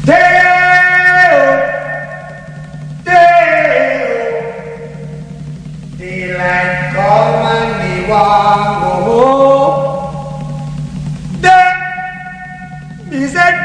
Daylight come and me want go home. Me said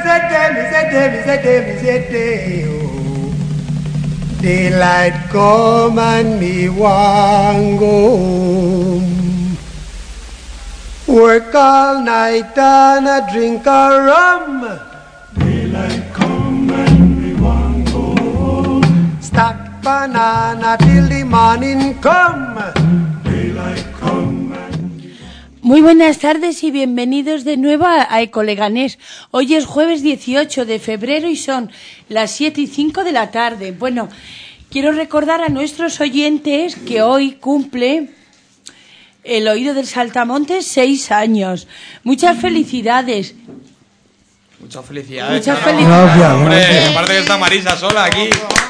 day, oh. Daylight come and me want go home. Work all night and a drink a rum. Daylight come and we want go home. Stack banana till the morning come. Daylight come and... Muy buenas tardes y bienvenidos de nuevo a Ecoleganés. Hoy es jueves 18 de febrero y son las 7:05 de la tarde. Bueno, quiero recordar a nuestros oyentes que hoy cumple el Oído del Saltamontes 6 años. Muchas felicidades. Muchas felicidades. Muchas felicidades. Gracias, hombre, me parece que está Marisa sola aquí.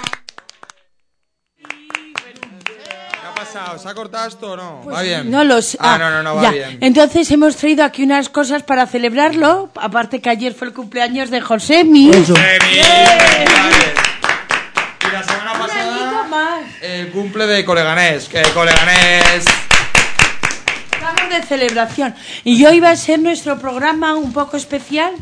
¿Se ha cortado esto o no? Pues va bien. No los. No, va ya. bien. Entonces hemos traído aquí unas cosas para celebrarlo. Aparte que ayer fue el cumpleaños de Josemi. Josemi. Vale. Y la semana pasada el cumple de Coleganés. Coleganés. Estamos de celebración. Y hoy va a ser nuestro programa un poco especial.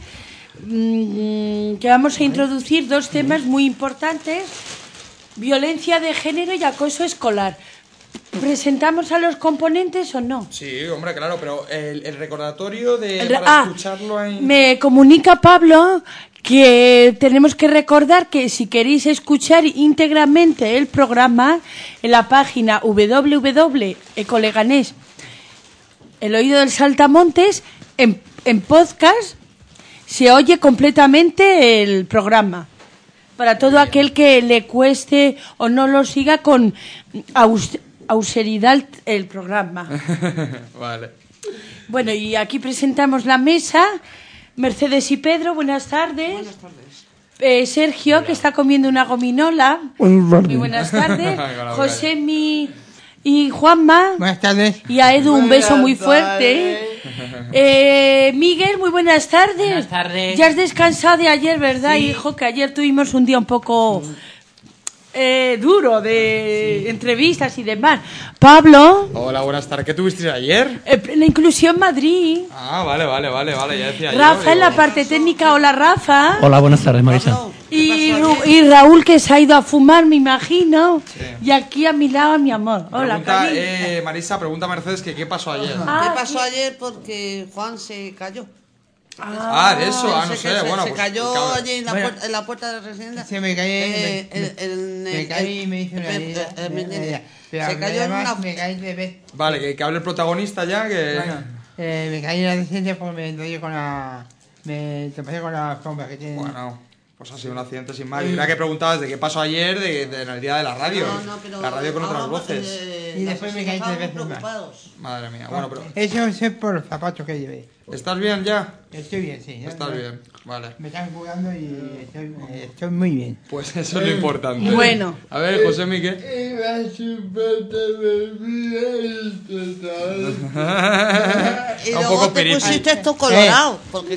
Que vamos a introducir dos temas muy importantes: violencia de género y acoso escolar. ¿Presentamos a los componentes o no? Sí, hombre, claro, pero el recordatorio para escucharlo ahí... Me comunica Pablo que tenemos que recordar que si queréis escuchar íntegramente el programa en la página www.ecoleganés, El Oído del Saltamontes, en podcast se oye completamente el programa. Para todo aquel que le cueste o no lo siga con austeridad el programa. Vale. Bueno, y aquí presentamos la mesa. Mercedes y Pedro, buenas tardes. Buenas tardes. Sergio, que está comiendo una gominola. Muy buenas tardes. Josemi y Juanma. Buenas tardes. Y a Edu un beso muy fuerte. Miguel, muy buenas tardes. Buenas tardes. Ya has descansado de ayer, ¿verdad, Sí. hijo? Que ayer tuvimos un día un poco duro de entrevistas y demás. Pablo. Hola, buenas tardes. ¿Qué tuvisteis ayer? La Inclusión Madrid. Ah, vale, ya decía Rafa yo. en la parte técnica. Hola, Rafa. Hola, buenas tardes, Marisa. Y Raúl, que se ha ido a fumar, me imagino. Sí. Y aquí a mi lado, mi amor. Hola, cariño. Marisa, pregunta a Mercedes que qué pasó ayer. ¿Qué pasó ayer? Porque Juan se cayó. De eso, no sé. Se cayó allí en la puerta de la residencia. Se me caí. Me caí y me hice una herida. Se cayó en una... Me caí de vez. Vale, que hable el protagonista ya, que... Bueno, me caí en la residencia porque me enrollé con la... Me tropecé con la sombra que tiene. Bueno, pues ha sido un accidente sin más. Y era que preguntabas de qué pasó ayer en el día de la radio. pero la radio con otras voces. Y después me caí 3 veces más. Madre mía, bueno, pero... Eso es por los zapatos que llevé. ¿Estás bien ya? Estoy bien, sí. Estás bien, vale. Me están curando y estoy muy bien. Pues eso es lo importante. Bueno. A ver, José Miquel. Y luego te pusiste esto colorado. Porque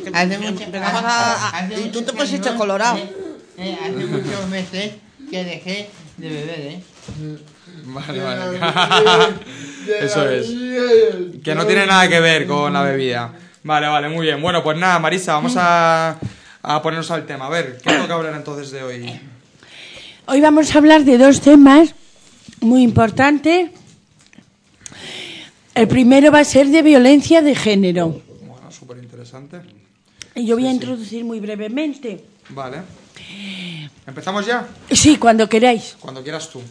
y tú te pusiste colorado. Hace muchos meses que dejé de beber, Vale. Eso es. Que no tiene nada que ver con la bebida. Vale, muy bien. Bueno, pues nada, Marisa, vamos a ponernos al tema. A ver, ¿qué toca hablar entonces de hoy? Hoy vamos a hablar de dos temas muy importantes. El primero va a ser de violencia de género. Bueno, súper interesante. Y yo voy a introducir muy brevemente. Vale. ¿Empezamos ya? Sí, cuando queráis. Cuando quieras tú.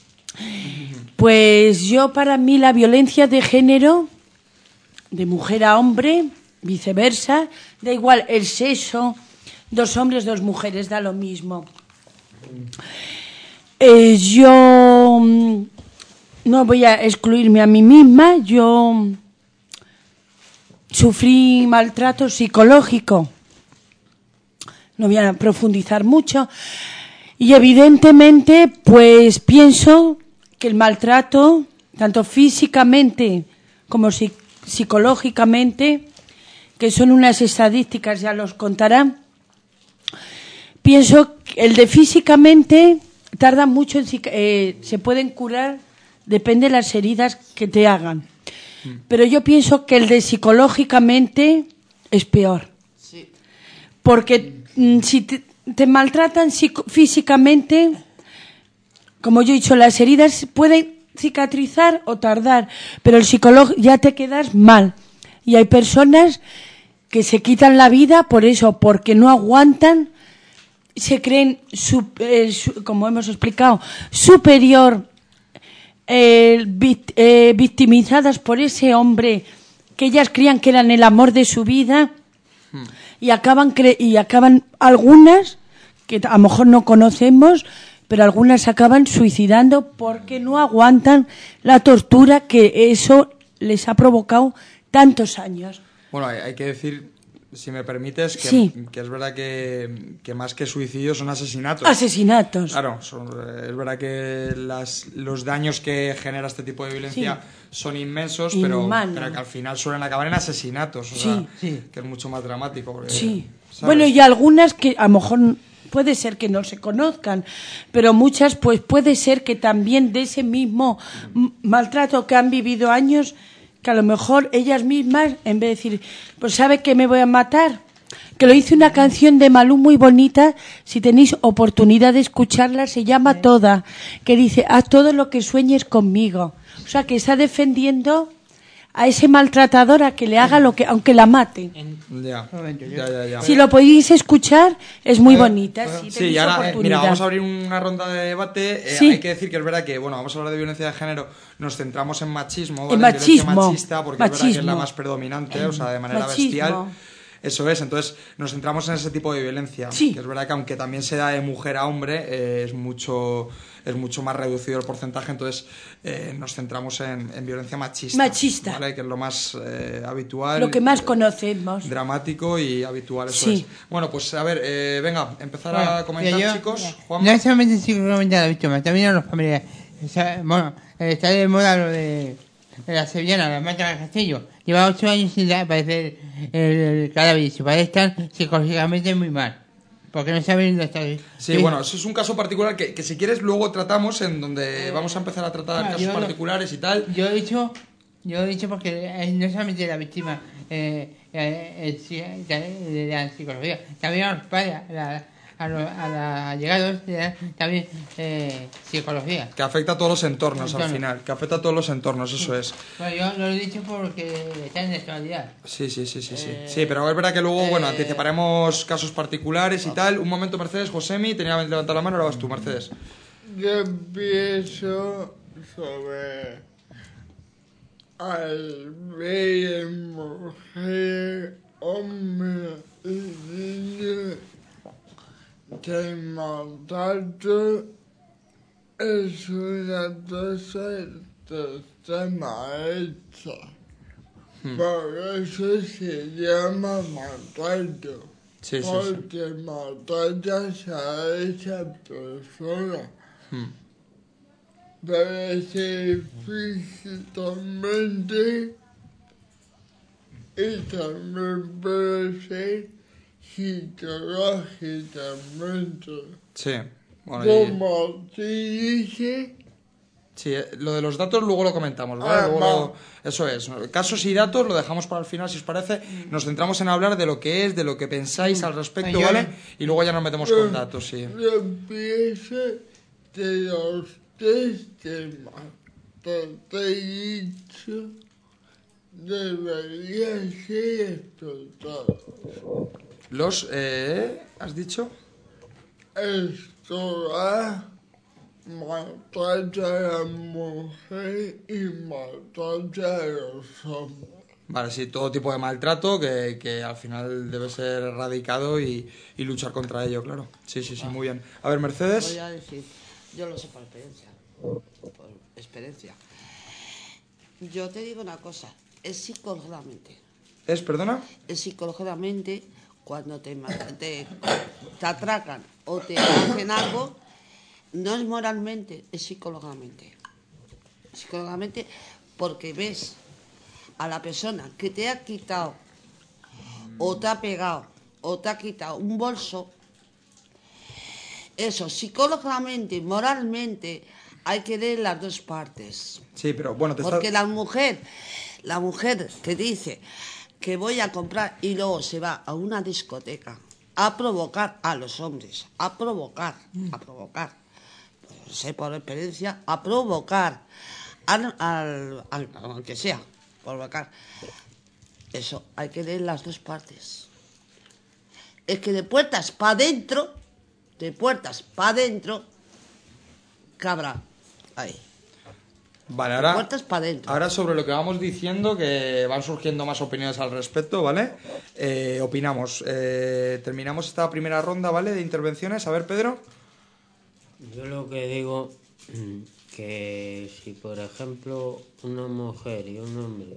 Pues para mí la violencia de género, de mujer a hombre, viceversa, da igual el sexo, 2 hombres, 2 mujeres, da lo mismo. Yo no voy a excluirme a mí misma, yo sufrí maltrato psicológico, no voy a profundizar mucho, y evidentemente pues pienso que el maltrato, tanto físicamente como psicológicamente, que son unas estadísticas, ya los contarán, pienso que el de físicamente tarda mucho en se pueden curar, depende de las heridas que te hagan. Pero yo pienso que el de psicológicamente es peor. Sí. Porque si te maltratan físicamente, como yo he dicho, las heridas pueden cicatrizar o tardar, pero el psicólogo ya te quedas mal. Y hay personas que se quitan la vida por eso, porque no aguantan, se creen, como hemos explicado, superior, victimizadas por ese hombre que ellas creían que eran el amor de su vida, y acaban algunas, que a lo mejor no conocemos, pero algunas acaban suicidando porque no aguantan la tortura que eso les ha provocado tantos años. Bueno, hay que decir, si me permites, que, sí. que es verdad que más que suicidios son asesinatos. Asesinatos. Claro, es verdad que los daños que genera este tipo de violencia son inmensos, pero que al final suelen acabar en asesinatos, o sea, que es mucho más dramático. Porque, ¿sabes? Bueno, y algunas que a lo mejor puede ser que no se conozcan, pero muchas pues puede ser que también de ese mismo maltrato que han vivido años, que a lo mejor ellas mismas, en vez de decir, pues ¿sabe que me voy a matar? Que lo hice una canción de Malú muy bonita, si tenéis oportunidad de escucharla, se llama Toda, que dice, haz todo lo que sueñes conmigo. O sea, que está defendiendo a ese maltratador a que le haga lo que, aunque la mate. Ya. Si lo podéis escuchar, es muy bonita. Sí, y ahora, mira, vamos a abrir una ronda de debate. Hay que decir que es verdad que, bueno, vamos a hablar de violencia de género, nos centramos en machismo, ¿vale? En violencia machista, porque es verdad que es la más predominante, o sea, de manera bestial. Eso es, entonces nos centramos en ese tipo de violencia. Que es verdad que aunque también se da de mujer a hombre, es mucho más reducido el porcentaje, entonces nos centramos en violencia machista. ¿Vale? Que es lo más habitual. Lo que más conocemos. Dramático y habitual, eso es. Bueno, pues a ver, venga, empezar a comentar, chicos. Juanma. No solamente psicológicamente a la víctima, también a los familiares. O sea, bueno, está de moda lo de la sevillana, la Marta del Castillo. Lleva 8 años sin aparecer el cadáver y su padre está psicológicamente muy mal. Porque no saben dónde está. Sí, bueno, eso es un caso particular que si quieres luego tratamos, en donde vamos a empezar a tratar casos particulares y tal. Yo he dicho porque no solamente la víctima de la psicología, también a los padres, a los allegados, también psicología. Que afecta a todos los entornos al final, que afecta a todos los entornos, eso es. Bueno, yo lo he dicho porque está en actualidad. Sí, pero es verdad que luego, bueno, anticiparemos casos particulares y tal. Un momento, Mercedes, Josemi, tenía que levantar la mano, ahora vas tú, Mercedes. Yo pienso sobre al ver mujer, hombre y niño que maltrato es una cosa extrema hecha. Por eso se llama maltrato. Porque maltratas a esa persona. Puede ser físicamente y también puede ser psicológicamente. Sí, bueno, como te dije. Sí, lo de los datos luego lo comentamos, ¿vale? Eso es, casos y datos lo dejamos para el final, si os parece. Nos centramos en hablar de lo que es, de lo que pensáis al respecto, ¿vale? Y luego ya nos metemos con datos, sí. Yo pienso de los 3 temas que te he dicho deberían ser explotados. Los, ¿has dicho? Explorar, maltrata a la mujer y maltrata a los hombres. Vale, sí, todo tipo de maltrato que al final debe ser erradicado y luchar contra ello, claro. Sí, muy bien. A ver, Mercedes. Voy a decir, yo lo sé por experiencia. Yo te digo una cosa, es psicológicamente. ¿Perdona? Es psicológicamente cuando te atracan o te hacen algo, no es moralmente, es psicológicamente. Psicológicamente porque ves a la persona que te ha quitado o te ha pegado o te ha quitado un bolso Eso, psicológicamente, moralmente, hay que leer las dos partes. Sí, pero bueno, Porque la mujer que dice que voy a comprar y luego se va a una discoteca a provocar a los hombres, a provocar, no sé por experiencia, a provocar al que sea, provocar. Eso, hay que leer las dos partes. Es que de puertas para adentro, cabra, ahí. Vale, De puertas para adentro. ahora sobre lo que vamos diciendo, que van surgiendo más opiniones al respecto, ¿vale? Opinamos. Terminamos esta primera ronda, ¿vale? De intervenciones. A ver, Pedro. Yo lo que digo, que si por ejemplo una mujer y un hombre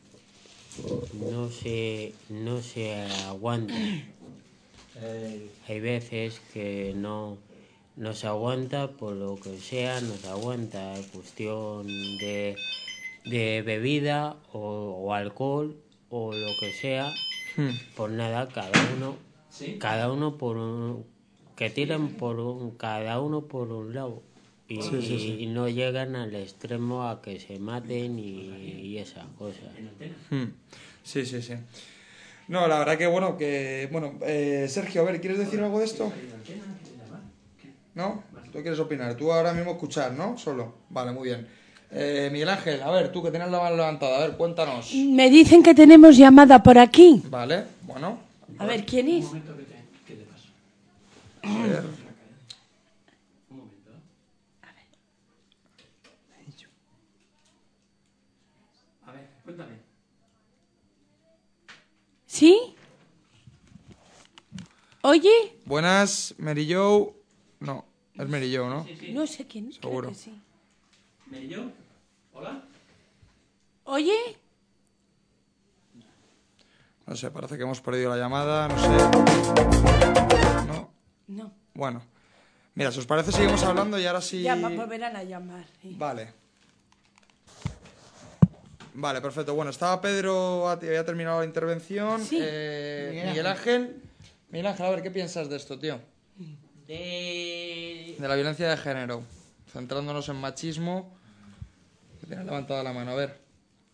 no se aguantan, hay veces que no se aguanta por lo que sea, no se aguanta, cuestión de bebida o alcohol o lo que sea, pues nada, cada uno por un, que tiren cada uno por un lado y no llegan al extremo a que se maten y esas cosas. Sí. No, la verdad que bueno, Sergio, a ver, ¿quieres decir algo de esto? ¿No? ¿Tú quieres opinar? Tú ahora mismo escuchar, ¿no? Solo. Vale, muy bien. Miguel Ángel, a ver, tú que tienes la mano levantada, a ver, cuéntanos. Me dicen que tenemos llamada por aquí. Vale, bueno. A ver, ¿quién es? ¿Qué te pasa? A ver. Un momento. A ver, cuéntame. ¿Sí? ¿Oye? Buenas, Mary Jo. No, es Mary Jo, ¿no? No sé quién es. Seguro. Creo que sí. ¿Me yo? ¿Hola? ¿Oye? No sé, parece que hemos perdido la llamada, no sé. No. No. Bueno. Mira, si os parece seguimos hablando y ahora sí... Volverán a llamar. Sí. Vale. Vale, perfecto. Bueno, estaba Pedro, había terminado la intervención. Sí. Miguel Ángel. Miguel Ángel, a ver, ¿qué piensas de esto, tío? De la violencia de género. Centrándonos en machismo. Tienes levantada la mano, a ver.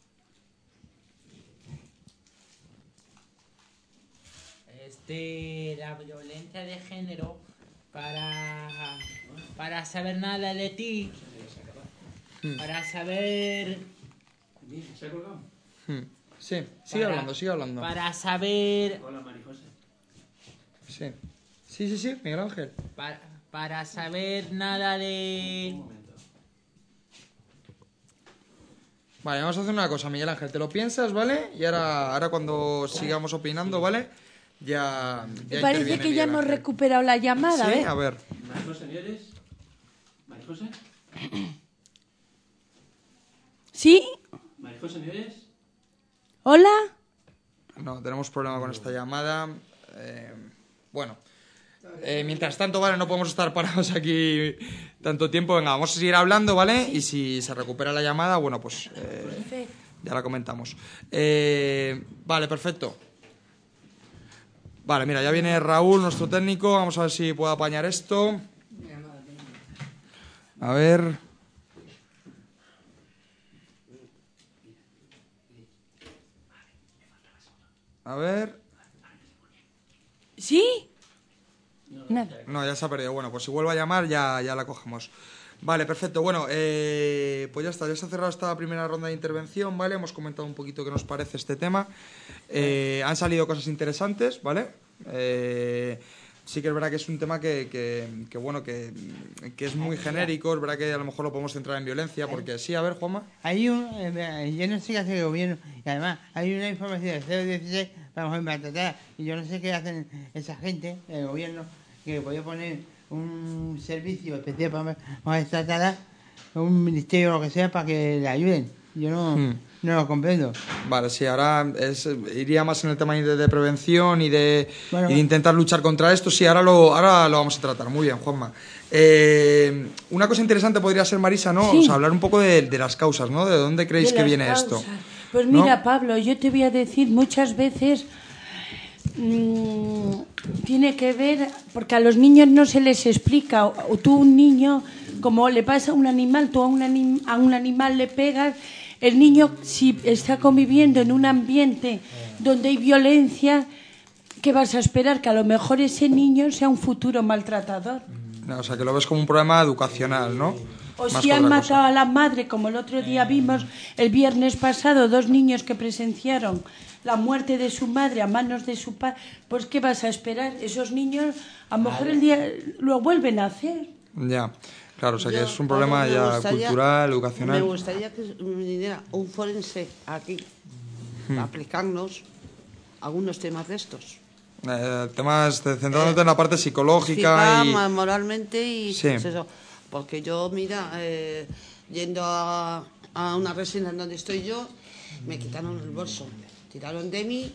La violencia de género para saber nada de ti, para saber... ¿Se ha colgado? Sí, sigue hablando. Para saber... Hola, Marijose. Sí. Sí, Miguel Ángel. Para saber nada de... Un momento. Vale, vamos a hacer una cosa, Miguel Ángel, te lo piensas, ¿vale? Y ahora cuando sigamos opinando, ¿vale? Ya Me parece interviene que ya Miguel hemos Ángel. recuperado la llamada, Sí, ¿eh? a ver. Marijose, ¿me eres? ¿Marijose? ¿Sí? ¿Marijose, me eres? ¿Hola? No, tenemos problema con esta llamada. Bueno. Mientras tanto, vale, no podemos estar parados aquí tanto tiempo. Venga, vamos a seguir hablando, ¿vale? Y si se recupera la llamada, bueno, pues ya la comentamos. Vale, perfecto. Vale, mira, ya viene Raúl, nuestro técnico. Vamos a ver si puede apañar esto. A ver. A ver. ¿Sí? Nada. No, ya se ha perdido. Bueno, pues si vuelve a llamar ya la cogemos. Vale, perfecto. Bueno, pues ya está. Ya se ha cerrado esta primera ronda de intervención, ¿vale? Hemos comentado un poquito qué nos parece este tema. Han salido cosas interesantes, ¿vale? Sí que es verdad que es un tema que es muy genérico. Es verdad que a lo mejor lo podemos centrar en violencia, porque sí, a ver, Juanma. Hay yo no sé qué hace el gobierno, y además hay una información de 016 para mujer maltratada, y yo no sé qué hacen esa gente, el gobierno, que podía poner un servicio especial para mujeres maltratadas, un ministerio o lo que sea, para que le ayuden. Yo no lo comprendo. Vale, sí, ahora iría más en el tema de prevención y de intentar luchar contra esto. Sí, ahora lo vamos a tratar. Muy bien, Juanma. Una cosa interesante podría ser, Marisa, ¿no? Sí. O sea, hablar un poco de las causas, ¿no? ¿De dónde creéis De que las viene causas. esto? Pues ¿no? mira, Pablo, yo te voy a decir muchas veces tiene que ver, porque a los niños no se les explica, o tú un niño, como le pasa a un animal, tú a un animal le pegas, el niño si está conviviendo en un ambiente donde hay violencia, ¿qué vas a esperar? Que a lo mejor ese niño sea un futuro maltratador. O sea, que lo ves como un problema educacional, ¿no? O Más si que han otra matado cosa. a la madre, como el otro día vimos el viernes pasado, 2 niños que presenciaron la muerte de su madre a manos de su padre, pues ¿qué vas a esperar? Esos niños a lo mejor el día lo vuelven a hacer. Ya, claro, o sea que Yo, es un problema me ya gustaría- cultural, Me educacional. gustaría que viniera un forense aquí a aplicarnos algunos temas de estos. Temas centrándote en la parte psicológica y... Moralmente y Sí. pues eso. Porque yo, mira, yendo a una residencia donde estoy yo, me quitaron el bolso, tiraron de mí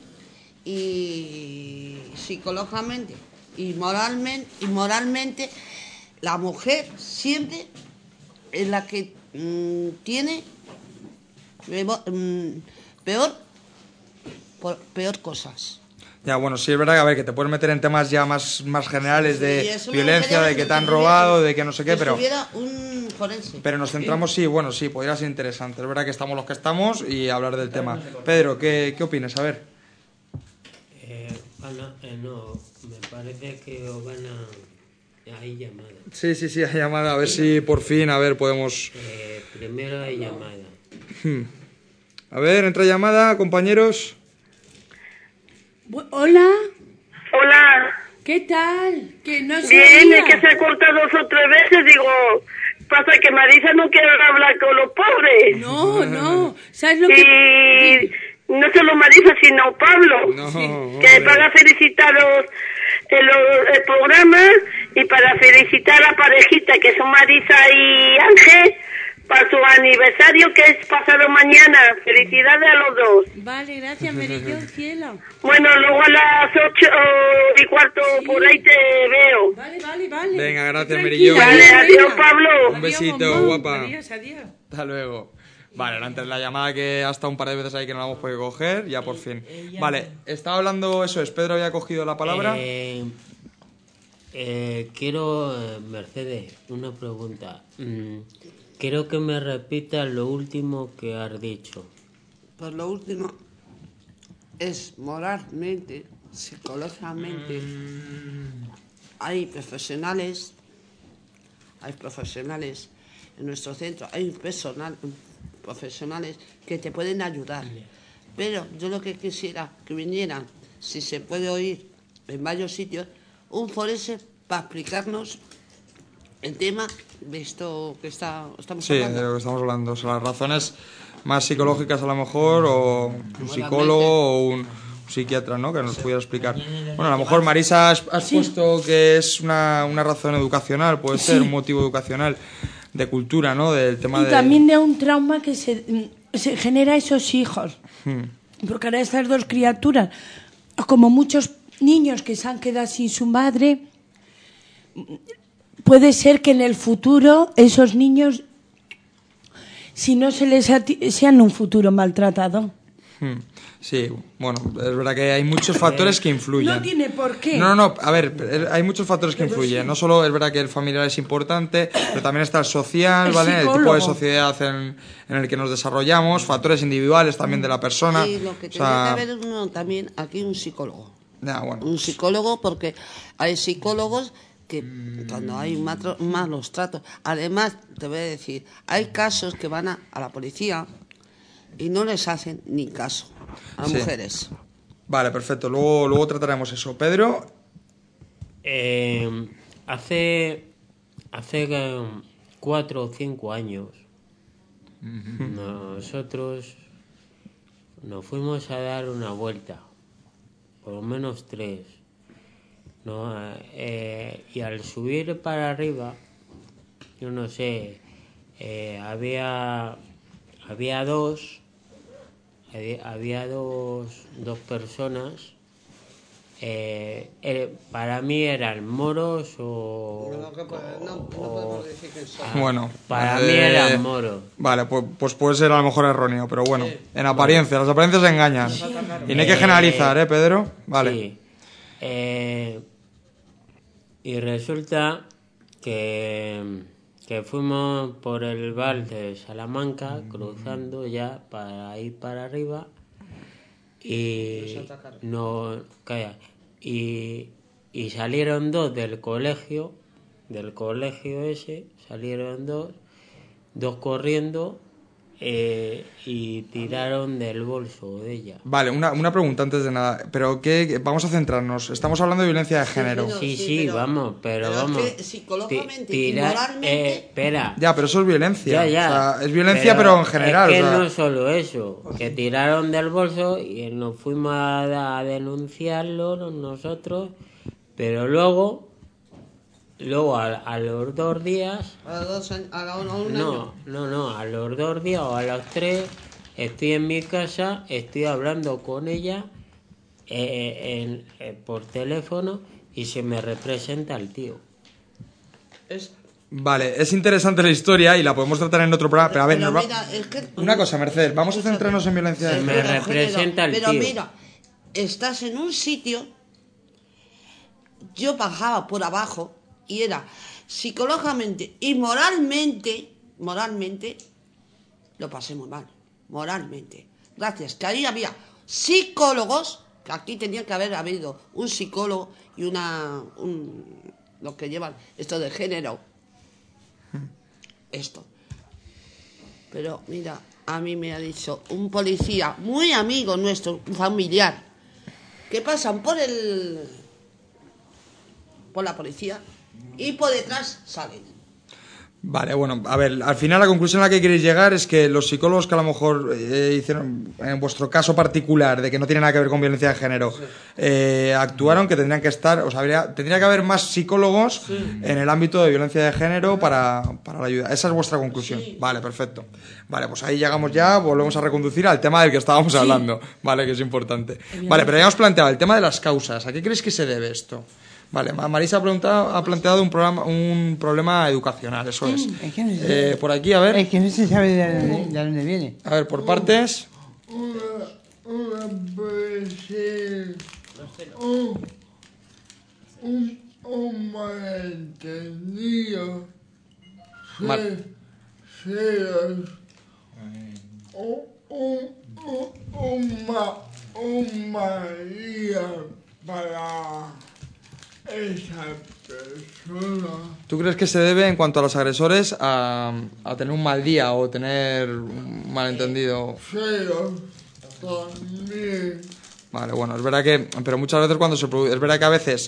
y psicológicamente y moralmente la mujer siempre es la que tiene peor cosas. Ya, bueno, sí es verdad que, a ver, que te puedes meter en temas ya más generales Y de eso me violencia, gustaría de que te han que robado, de que no sé qué, pero... estuviera un forense. Pero nos centramos, sí, bueno, sí, podría ser interesante. Es verdad que estamos los que estamos y hablar del tema. Pedro, ¿qué opinas? A ver. No, me parece que os van a... Hay llamada. Sí, hay llamada. A ver si por fin, a ver, podemos... Primero hay llamada. A ver, entra llamada, compañeros. Hola, Hola, ¿qué tal? Que no se bien, oía. es que se ha cortado 2 o 3 veces, digo, pasa que Marisa no quiere hablar con los pobres. No, ¿sabes lo que...? Y no solo Marisa, sino Pablo, No, que para felicitaros el programa y para felicitar a la parejita que son Marisa y Ángel para su aniversario que es pasado mañana. Felicidades a los dos. Vale, gracias, Merillón, cielo. Bueno, luego a las 8:15 por ahí te veo. Vale. Venga, gracias, Tranquila, Merillón. Vale, adiós, Pablo. Un besito, bombón. guapa. Adiós. Hasta luego. Vale, antes la llamada que hasta un par de veces ahí que no la hemos podido coger, ya por fin. Vale, estaba hablando, eso es, Pedro había cogido la palabra. Quiero, Mercedes, una pregunta. Quiero que me repitas lo último que has dicho. Pues lo último es moralmente, psicológicamente. Hay profesionales en nuestro centro, hay profesionales que te pueden ayudar. Pero yo lo que quisiera que vinieran, si se puede oír en varios sitios, un forense para explicarnos el tema de esto que estamos Sí, de hablando. lo que estamos hablando. O sea, las razones más psicológicas a lo mejor, o un psicólogo o un psiquiatra, ¿no? Que nos pudiera explicar. Bueno, a lo mejor Marisa has puesto que es una razón educacional, puede ser un motivo educacional de cultura, ¿no? Del tema Y también de un trauma que se genera a esos hijos. Porque ahora estas 2 criaturas, como muchos niños que se han quedado sin su madre, puede ser que en el futuro esos niños, si no se les sean un futuro maltratado. Sí, bueno, es verdad que hay muchos factores que influyen. No tiene por qué. No, a ver, hay muchos factores que influyen. No solo es verdad que el familiar es importante, pero también está el social, El ¿vale? El tipo psicólogo. de sociedad en el que nos desarrollamos, factores individuales también de la persona. Y lo que O tendría sea, que haber también aquí un psicólogo. ya, bueno. Un psicólogo, porque hay psicólogos que cuando hay malos tratos. Además, te voy a decir, hay casos que van a la policía y no les hacen ni caso a las Sí. mujeres. Vale, perfecto. Luego trataremos eso. Pedro, Hace 4 o 5 años nosotros nos fuimos a dar una vuelta, por lo menos 3, ¿no? Y al subir para arriba, yo no sé, había dos personas. Para mí eran moros o... No podemos decir que son. bueno. Para mí eran moros. Vale, pues puede ser a lo mejor erróneo, pero bueno, en apariencia, las apariencias engañan. Y no hay que generalizar, ¿eh, Pedro? Vale. Sí. Y resulta que fuimos por el val de Salamanca, cruzando ya para ir para arriba, y y salieron dos del colegio ese, salieron dos corriendo, y tiraron del bolso de ella. Vale, una pregunta antes de nada, pero vamos a centrarnos, estamos hablando de violencia de género. Sí, vamos, pero vamos. Es que psicológicamente y moralmente... espera. Ya, pero eso es violencia. Ya. O sea, es violencia, pero en general. Es que o sea... no solo eso, que tiraron del bolso y nos fuimos a denunciarlo nosotros, pero luego a los 2 días... a los 2 años. No, a los 2 días o a los 3 estoy en mi casa, estoy hablando con ella por teléfono y se me representa el tío. Vale, es interesante la historia y la podemos tratar en otro programa, pero a ver, una cosa, Mercedes, vamos a centrarnos en violencia de género. Me representa el tío. Pero mira, estás en un sitio, yo bajaba por abajo y era psicológicamente y moralmente lo pasé muy mal, moralmente. Gracias, que ahí había psicólogos, que aquí tenía que haber habido un psicólogo y lo que llevan esto de género. Esto. Pero mira, a mí me ha dicho un policía muy amigo nuestro, un familiar, que pasan por la policía y por detrás salen. Vale, bueno, a ver, al final la conclusión a la que queréis llegar es que los psicólogos que a lo mejor hicieron, en vuestro caso particular, de que no tiene nada que ver con violencia de género, actuaron, que tendrían que estar, o sea, tendría que haber más psicólogos en el ámbito de violencia de género para la ayuda. Esa es vuestra conclusión. Sí. Vale, perfecto. Vale, pues ahí llegamos ya, volvemos a reconducir al tema del que estábamos hablando, vale, que es importante. Vale, pero ya hemos planteado el tema de las causas. ¿A qué creéis que se debe esto? Vale, Marisa ha planteado un problema educacional, eso es. Es que no sé, por aquí, a ver. Es que no se sabe de dónde viene. A ver, por partes. Una puede ser un malentendido, celos, un María para esa persona. ¿Tú crees que se debe, en cuanto a los agresores, a tener un mal día o tener un malentendido? Celos también. Vale, bueno, es verdad que... Pero muchas veces cuando se produce... Es verdad que a veces...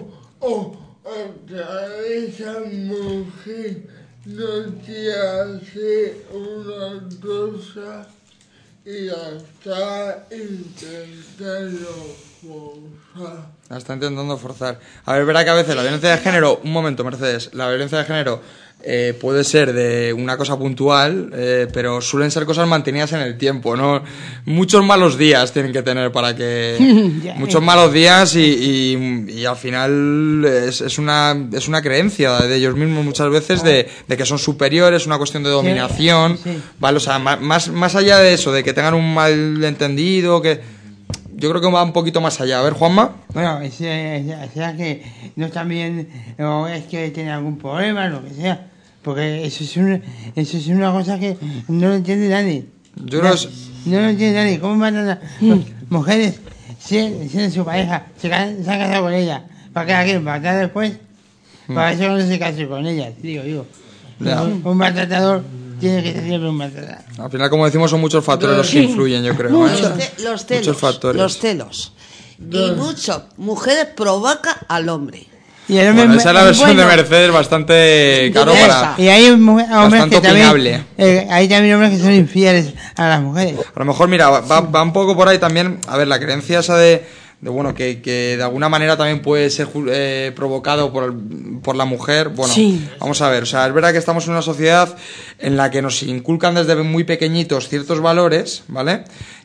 Que esa mujer no quiere hacer una cosa y la está intentando forzar. La está intentando forzar. A ver, es verdad que a veces la violencia de género... Un momento, Mercedes. La violencia de género puede ser de una cosa puntual, pero suelen ser cosas mantenidas en el tiempo, ¿no? Muchos malos días tienen que tener para que... muchos malos días y al final es una creencia de ellos mismos muchas veces de que son superiores, una cuestión de dominación, ¿vale? O sea, más allá de eso, de que tengan un malentendido, que... Yo creo que va un poquito más allá. A ver, Juanma. Bueno, sea que no también, o es que tiene algún problema, lo que sea. Porque eso es una cosa que no lo entiende nadie. Yo creo no lo entiende nadie. ¿Cómo matan a mujeres siendo su pareja? Se han casado con ella. ¿Para qué la quieren matar después? Para eso no se case con ella, digo. Un maltratador tiene que ser siempre un maltratador. Al final, como decimos, son muchos factores los que influyen, yo creo. Los celos. Muchos factores. Los celos. Y muchas mujeres provoca al hombre. Y el hombre esa es la versión de Mercedes bastante caro para... Y hay hombres que opinable. Hay también hombres que son infieles a las mujeres. A lo mejor, mira, va un poco por ahí también. A ver, la creencia esa de bueno, que de alguna manera también puede ser provocado por la mujer. Bueno, vamos a ver, o sea, es verdad que estamos en una sociedad en la que nos inculcan desde muy pequeñitos ciertos valores, ¿vale?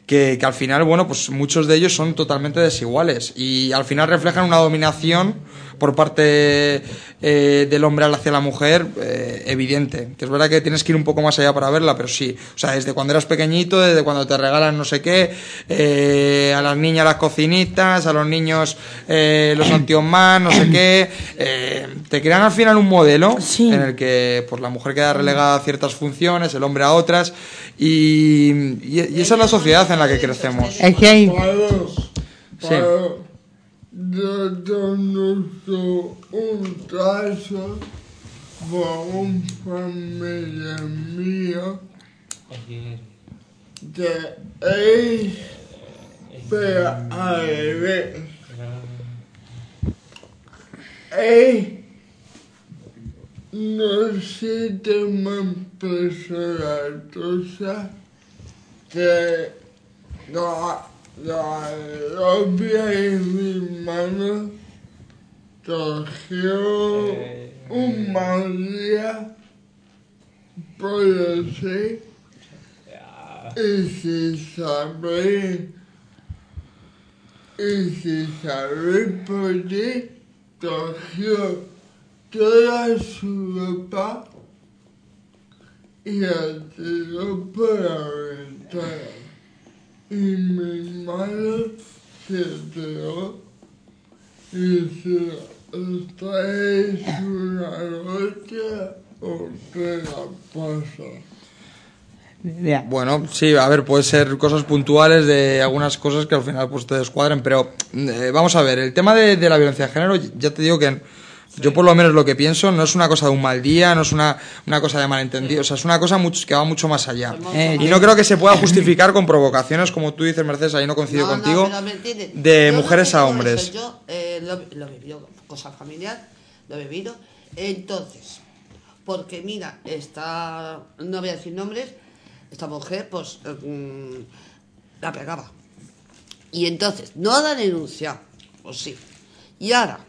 que al final, bueno, pues muchos de ellos son totalmente desiguales y al final reflejan una dominación por parte del hombre hacia la mujer evidente, que es verdad que tienes que ir un poco más allá para verla, pero sí, o sea, desde cuando eras pequeñito, desde cuando te regalan no sé qué, a las niñas las cocinitas, a los niños los anti-man, no sé qué, te crean al final un modelo en el que pues la mujer queda relegada a ciertas funciones, el hombre a otras, y esa es la sociedad en la que crecemos. Es que hay... Sí. Yo conozco un caso con un familiar mío que es pero al revés. Es no se toman personas cosas que la novia de mi hermano cogió un mal día por así y sin saber por qué cogió toda su ropa y la tiró por la ventana. Y mi hermano se enteró y dice, esta es una noche o qué la pasa. Bueno, sí, a ver, puede ser cosas puntuales de algunas cosas que al final pues te descuadren, pero vamos a ver, el tema de la violencia de género, ya te digo que yo por lo menos lo que pienso no es una cosa de un mal día, no es una cosa de malentendido, o sea, es una cosa que va mucho más allá. Y no creo que se pueda justificar con provocaciones, como tú dices, Mercedes, ahí no coincido contigo, de mujeres a hombres. Yo lo he vivido, cosa familiar, lo he vivido. Entonces, porque mira, no voy a decir nombres, esta mujer pues la pegaba. Y entonces, no la denuncia, pues sí. Y ahora,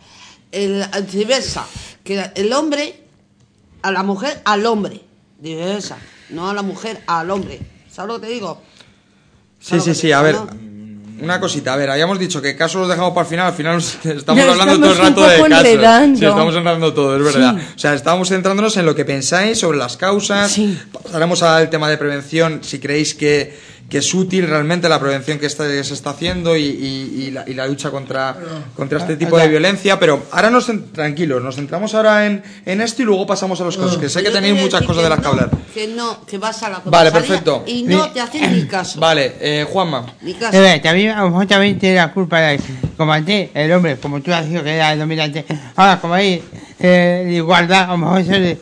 viceversa, que el hombre a la mujer al hombre, viceversa, no a la mujer al hombre. ¿Sabes lo que te digo? Sí, a ver, una cosita, a ver, habíamos dicho que casos los dejamos para el final estamos hablando todo el rato de casos. Sí, estamos enredando todo, es verdad. Sí. O sea, estábamos centrándonos en lo que pensáis sobre las causas, pasaremos al tema de prevención, si creéis que es útil realmente la prevención que se está haciendo y la lucha contra este tipo de violencia, pero ahora tranquilos, nos centramos ahora en esto y luego pasamos a los casos, que sé que tenéis muchas cosas de las que hablar. Que vas a la Vale, perfecto. Y no te hacen ni caso. Vale, Juanma. Ni caso. A lo mejor también tiene la culpa de, como antes, el hombre, como tú has dicho que era el dominante, ahora como hay igualdad, a lo mejor eso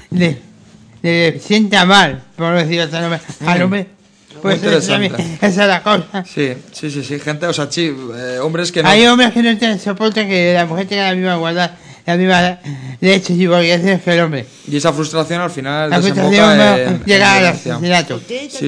le sienta mal, por decir otro nombre, al hombre. Pues esa es la cosa. Sí, gente, o sea, hombres que no... Hay hombres que no te soportan que la mujer tenga la misma igualdad, la misma derechos y obligaciones que el hombre. Y esa frustración al final desemboca en llega al asesinato.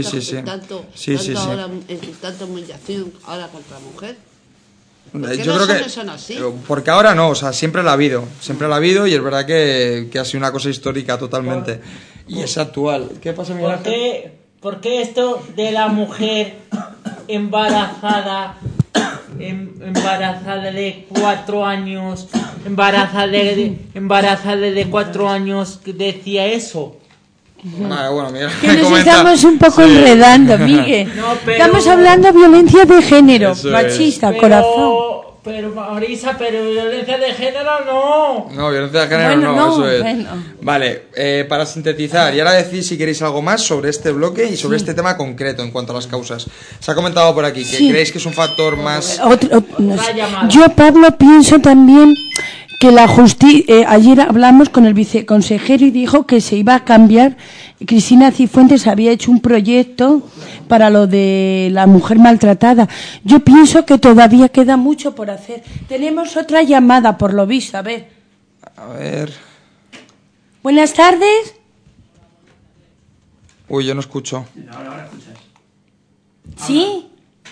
Tanta humillación ahora contra la mujer. Yo creo que son así? Porque ahora no, o sea, siempre la ha habido y es verdad que ha sido una cosa histórica totalmente y es actual. ¿Qué pasa, Miguel Ángel? ¿Por qué esto de la mujer embarazada de 4 años, embarazada de 4 años decía eso? Bueno, mira, que nos estamos un poco enredando, Miguel. Estamos hablando de violencia de género, machista, corazón. Pero Marisa, violencia de género no. No, violencia de género eso es. Vale, para sintetizar y ahora decir si queréis algo más sobre este bloque y sobre este tema concreto en cuanto a las causas. Se ha comentado por aquí que creéis que es un factor más... Yo, Pablo, pienso también que la justicia... ayer hablamos con el viceconsejero y dijo que se iba a cambiar. Cristina Cifuentes había hecho un proyecto para lo de la mujer maltratada. Yo pienso que todavía queda mucho por hacer. Tenemos otra llamada, por lo visto, a ver. Buenas tardes. Uy, yo no escucho. Ahora escuchas. ¿Sí?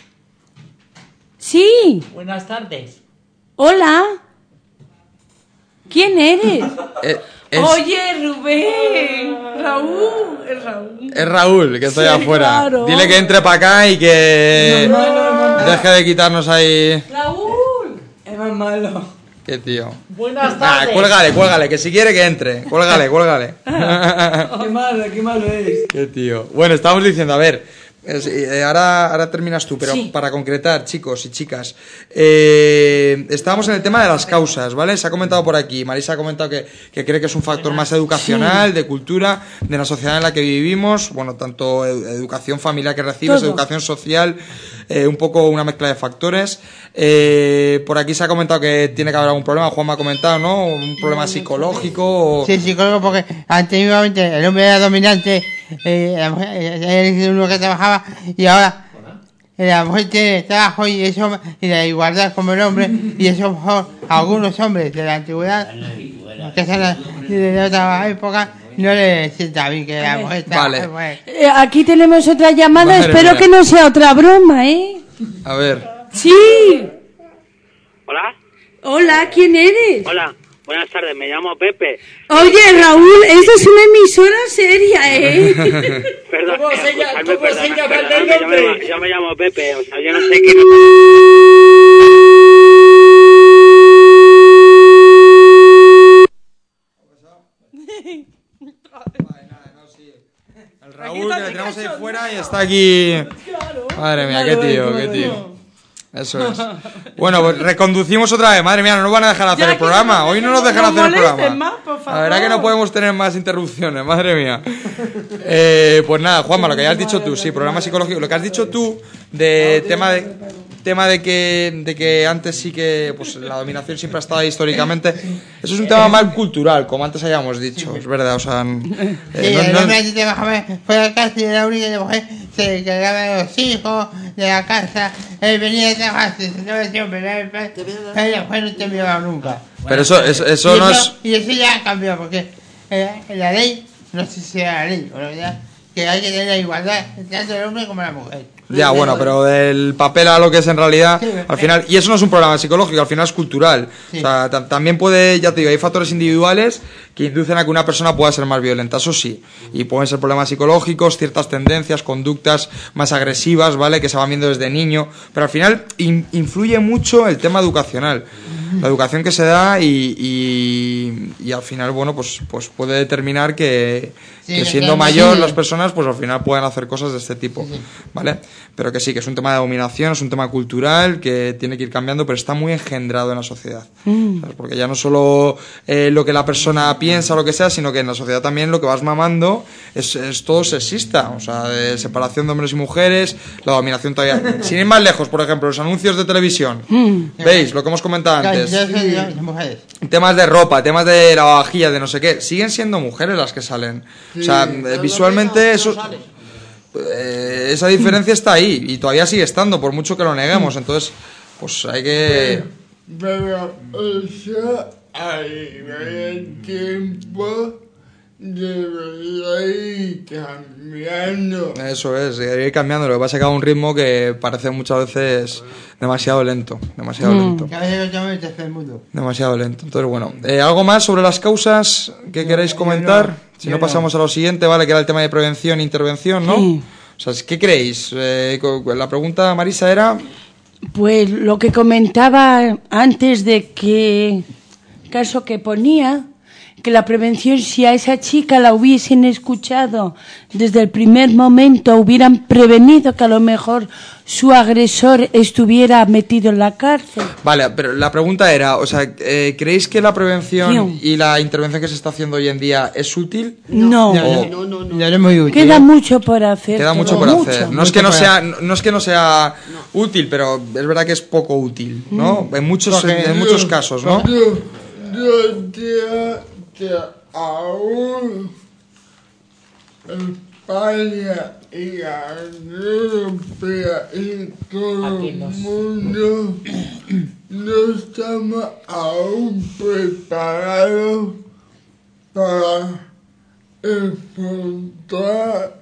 Sí. Buenas tardes. Hola. ¿Quién eres? Oye, Rubén. Raúl. Es Raúl. Es Raúl, que estoy Sí, afuera. claro. Dile que entre para acá y que deje de quitarnos ahí. Raúl. Es más malo. Qué tío. Buenas Nah, tardes. cuélgale, que si quiere que entre. Cuélgale. Qué malo es. Qué tío. Bueno, estábamos diciendo, a ver, ahora terminas tú, pero Sí. para concretar, chicos y chicas, estábamos en el tema de las causas, ¿vale? Se ha comentado por aquí, Marisa ha comentado que cree que es un factor más educacional, de cultura, de la sociedad en la que vivimos, bueno, tanto educación familiar que recibes, Todo. educación social, un poco una mezcla de factores. Por aquí se ha comentado que tiene que haber algún problema, Juan me ha comentado, ¿no? Un problema psicológico o... Sí, psicólogo, porque antiguamente el hombre era dominante, la mujer era uno que trabajaba, y ahora la mujer tiene trabajo y eso, y la igualdad como el hombre, y eso mejor algunos hombres de la antigüedad, que son de otra época, no le sienta bien que la mujer trabaje. Vale. Pues. Aquí tenemos otra llamada. Madre Espero mía. que no sea otra broma, ¿eh? A ver, Sí. Hola, Hola, ¿quién eres? hola, buenas tardes, me llamo Pepe. Oye, Raúl, esta es una emisora seria, ¿eh? Perdón, ¿Cómo se llama- perdonadme, cómo se llama el perdonadme, nombre? yo me llamo Pepe, o sea, yo no sé qué... el Raúl que le tenemos ahí fuera y está aquí. Madre mía, qué tío. Eso es. Bueno, pues reconducimos otra vez. Madre mía, no nos van a dejar hacer Ya el que programa. Hoy no nos dejan hacer el molesten programa. más, por favor. La verdad que no podemos tener más interrupciones, madre mía. Pues nada, Juanma, lo que ya has dicho tú, sí, problema psicológico. Lo que has dicho tú de tema de que antes sí que pues la dominación siempre ha estado ahí históricamente. Eso es un tema más cultural, como antes habíamos dicho, es verdad. O sea, Sí, el hombre allí trabajaba fuera de casa y era la única de mujer, se encargaba de los hijos, de la casa, él venía de trabajar, se sentaba siempre, la mujer no te miraba nunca. pero eso no es. Y eso ya ha cambiado, porque en la ley, no sé si era la ley, pero ya, que hay que tener la igualdad tanto el hombre como la mujer. Ya, bueno, pero del papel a lo que es en realidad, Sí, al final, y eso no es un problema psicológico, al final es cultural. Sí. O sea, también puede, ya te digo, hay factores individuales que inducen a que una persona pueda ser más violenta, eso sí. Y pueden ser problemas psicológicos, ciertas tendencias, conductas más agresivas, ¿vale? Que se van viendo desde niño. Pero al final influye mucho el tema educacional. La educación que se da y al final, bueno, pues puede determinar que siendo mayor las personas, pues al final pueden hacer cosas de este tipo, ¿vale? Pero que sí, que es un tema de dominación, es un tema cultural que tiene que ir cambiando, pero está muy engendrado en la sociedad. ¿Sabes? Porque ya no solo lo que la persona piensa o lo que sea, sino que en la sociedad también lo que vas mamando es todo sexista, o sea, de separación de hombres y mujeres, la dominación todavía. Sin ir más lejos, por ejemplo, los anuncios de televisión, ¿veis? Lo que hemos comentado antes. Mujeres. Temas de ropa, temas de lavavajillas, de no sé qué, siguen siendo mujeres las que salen. O sea, visualmente eso, esa diferencia está ahí y todavía sigue estando, por mucho que lo neguemos. Entonces, pues hay que... Pero eso hay el tiempo debería ir cambiando. Eso es, ir cambiando. Lo que pasa es que a un ritmo que parece muchas veces demasiado lento. Demasiado lento. Cada vez que llamo el tercer mundo. Demasiado lento. Entonces, bueno, ¿algo más sobre las causas que queréis comentar? Si no, pasamos a lo siguiente, ¿vale? Que era el tema de prevención e intervención, ¿no? Sí. O sea, ¿qué creéis? La pregunta, Marisa, era... Pues lo que comentaba antes de que, caso que ponía, que la prevención, si a esa chica la hubiesen escuchado desde el primer momento, hubieran prevenido que a lo mejor su agresor estuviera metido en la cárcel. Vale, pero la pregunta era, o sea, ¿creéis que la prevención Sí. y la intervención que se está haciendo hoy en día es útil? No, No es muy útil. queda mucho por hacer. Queda mucho por hacer. No es que no sea útil, pero es verdad que es poco útil, ¿no? En muchos casos, ¿no? Yo que aún España y la Unión Europea y todo el mundo no estamos aún preparados para enfrentar,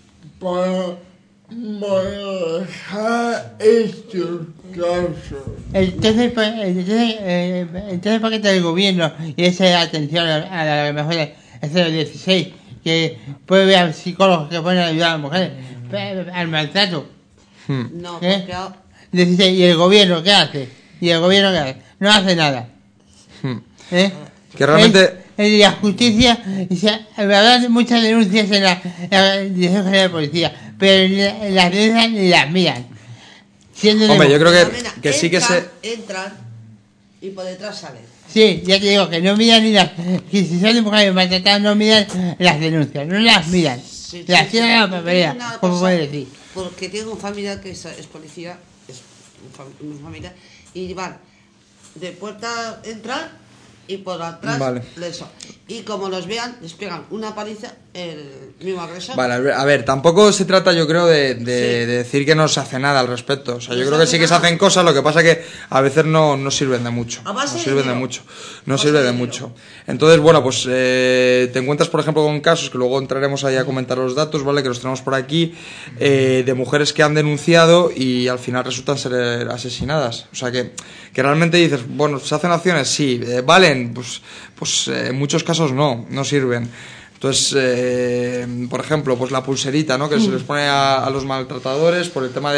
para manejar estos casos. Entonces, ¿por qué está el gobierno y esa atención a las mujeres es 016? Que puede haber psicólogos que pueden ayudar a las mujeres al maltrato. No, porque 16, ¿y el gobierno qué hace? No hace nada. Que realmente... En la justicia, habrá muchas denuncias en la Dirección General de Policía, pero las denuncias ni las miran. Hombre, yo creo que sí que se... Entran y por detrás salen. Sí, ya te digo, que no miran ni las... Que si son de mujeres maltratadas no miran las denuncias, no las miran. Las tienen a la papelera, como puede decir. Porque tengo un familiar que es policía, es un familiar, y van de puerta, entran y por atrás y como los vean les pegan una paliza el mismo agresor. Vale, a ver, tampoco se trata, yo creo, de decir que no se hace nada al respecto. O sea, yo creo que sí que se hacen cosas, lo que pasa que a veces no sirven de mucho. No sirve de mucho. Entonces, bueno, pues te encuentras, por ejemplo, con casos que luego entraremos ahí a comentar los datos, ¿vale? Que los tenemos por aquí, de mujeres que han denunciado y al final resultan ser asesinadas. O sea, que realmente dices, bueno, ¿se hacen acciones? Sí. ¿Valen? Pues en muchos casos no sirven. Entonces, por ejemplo, pues la pulserita, ¿no? Que se les pone a los maltratadores por el tema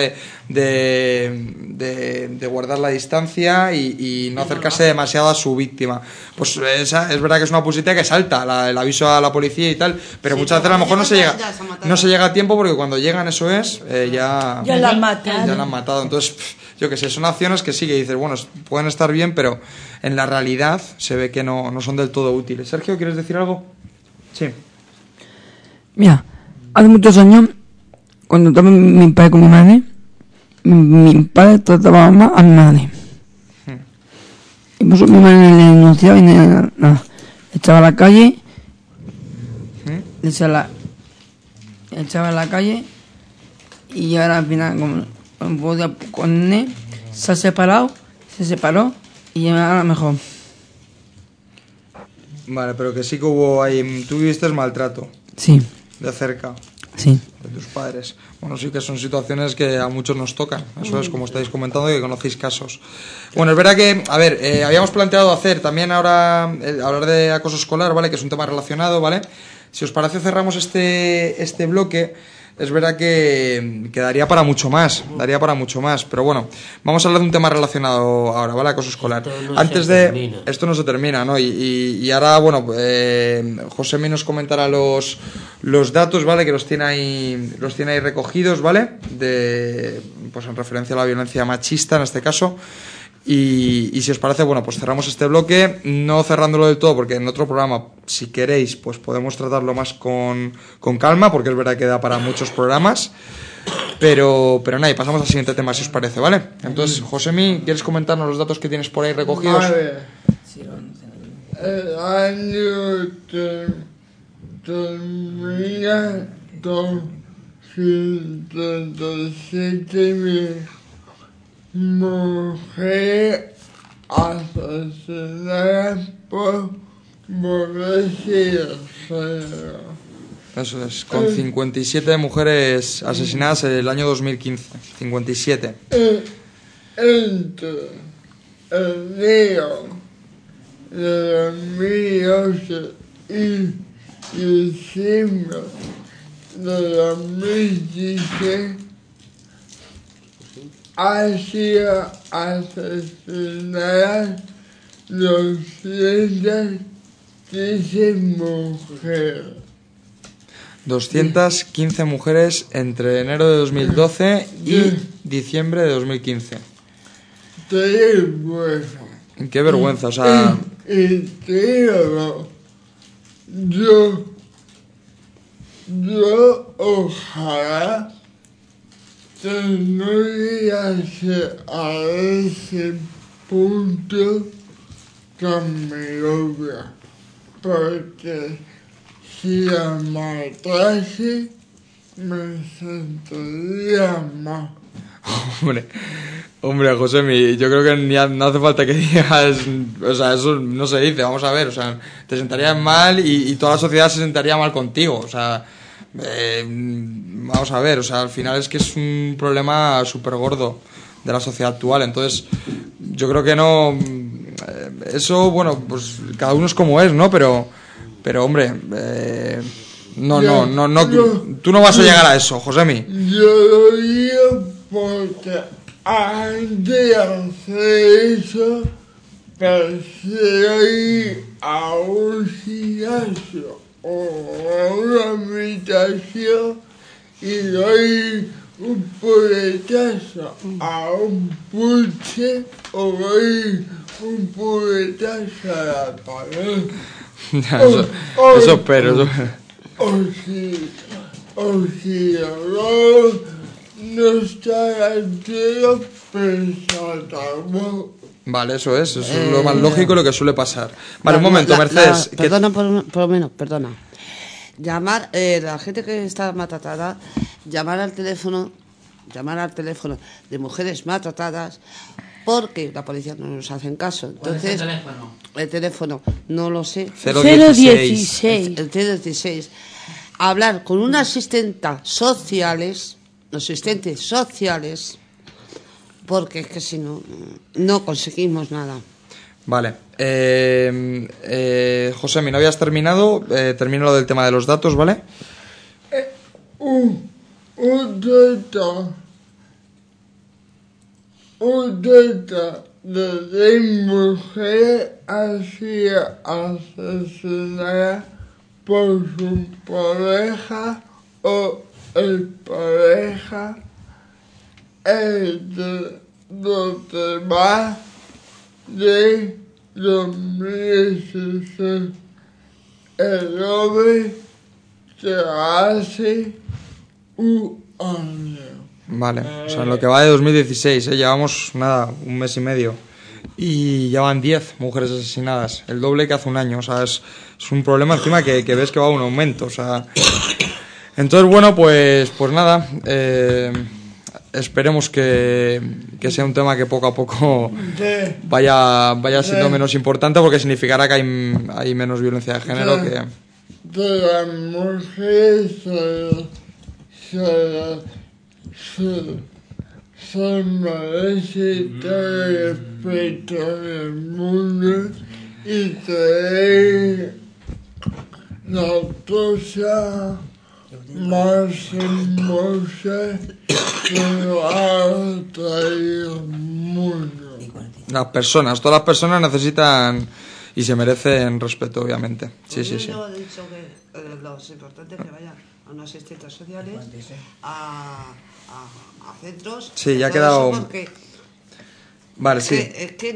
de guardar la distancia y no acercarse demasiado a su víctima. Pues esa es verdad que es una pulserita que salta el aviso a la policía y tal, pero muchas veces a lo mejor no se llega a tiempo porque cuando llegan eso es ya la han matado. Entonces, yo que sé, son acciones que sí que dices, bueno, pueden estar bien, pero en la realidad se ve que no son del todo útiles. Sergio, ¿quieres decir algo? Sí. Mira, hace muchos años, cuando estaba mi padre con mi madre, mi padre trataba más a mi madre. Y por eso mi madre le denunciaba y nada. Echaba a la calle, le echaba a la calle y ahora al final, como podía con él, se separó y ahora mejor. Vale, pero que sí que hubo ahí... ¿Tú viviste el maltrato? Sí. ¿De cerca? Sí. De tus padres. Bueno, sí que son situaciones que a muchos nos tocan. Eso es, como estáis comentando, que conocéis casos. Bueno, es verdad que, a ver, habíamos planteado hacer también ahora... hablar de acoso escolar, ¿vale? Que es un tema relacionado, ¿vale? Si os parece, cerramos este bloque. Es verdad que daría para mucho más, pero bueno, vamos a hablar de un tema relacionado ahora, ¿vale? Acoso escolar. Esto no se termina, ¿no? Y ahora, bueno, Josemi nos comentará los datos, ¿vale? Que los tiene ahí recogidos, ¿vale? Pues en referencia a la violencia machista en este caso. Y si os parece, bueno, pues cerramos este bloque, no cerrándolo del todo, porque en otro programa, si queréis, pues podemos tratarlo más con calma, porque es verdad que da para muchos programas, pero nada, y pasamos al siguiente tema, si os parece, ¿vale? Entonces, Josemi, ¿quieres comentarnos los datos que tienes por ahí recogidos? Vale. El año termina con 137.000 mujeres asesinadas por violencia de género. Eso es, con 57 mujeres asesinadas en el año 2015. 57. Entre enero de 2008 y diciembre de 2016 ha sido asesinadas 215 mujeres. 215 mujeres entre enero de 2012 y diciembre de 2015. Qué vergüenza. Qué vergüenza, o sea... Y tío, yo ojalá que no llegase a ese punto con mi novia, porque si la matase me sentiría mal. Hombre, Josemi, yo creo que no hace falta que digas, o sea, eso no se dice, vamos a ver, o sea, te sentarías mal y toda la sociedad se sentaría mal contigo, o sea, vamos a ver, o sea, al final es que es un problema súper gordo de la sociedad actual, entonces yo creo que no. Eso, bueno, pues cada uno es como es, ¿no? Pero hombre, no, tú no vas a llegar a eso, Josemi. Yo lo digo porque antes de hacer eso, pensé ir a un gimnasio o a una habitación y doy un puñetazo a un puche o doy un puñetazo a la pared. Eso espero. O si no está entero, pensamos. Vale, eso es lo más lógico y lo que suele pasar. Vale, un momento, Mercedes. Perdona, por lo menos, perdona. Llamar, la gente que está maltratada, llamar al teléfono de mujeres maltratadas, porque la policía no nos hace caso. Entonces, el teléfono, no lo sé. 016. El 016. Hablar con una asistentes sociales, porque es que si no, no conseguimos nada. Vale. Josemi, ¿no habías terminado? Termino lo del tema de los datos, ¿vale? Un dato de mujer ha sido asesinada por su pareja o el pareja de los demás de 2016. El hombre se hace un año. Vale, o sea, en lo que va de 2016, llevamos nada, un mes y medio. Y ya van 10 mujeres asesinadas, el doble que hace un año. O sea, es un problema encima que ves que va a un aumento. O sea, entonces, bueno, pues nada, esperemos que sea un tema que poco a poco vaya siendo menos importante, porque significará que hay menos violencia de género. Que de las mujeres se merece todo el respeto del mundo y traer la cosa más hermosa que lo ha traído el mundo. todas las personas necesitan y se merecen respeto, obviamente. Sí. Yo he dicho que lo importante es que vayan a unas asistentes sociales, a centros. Sí, ya ha quedado. Porque vale, sí. Es que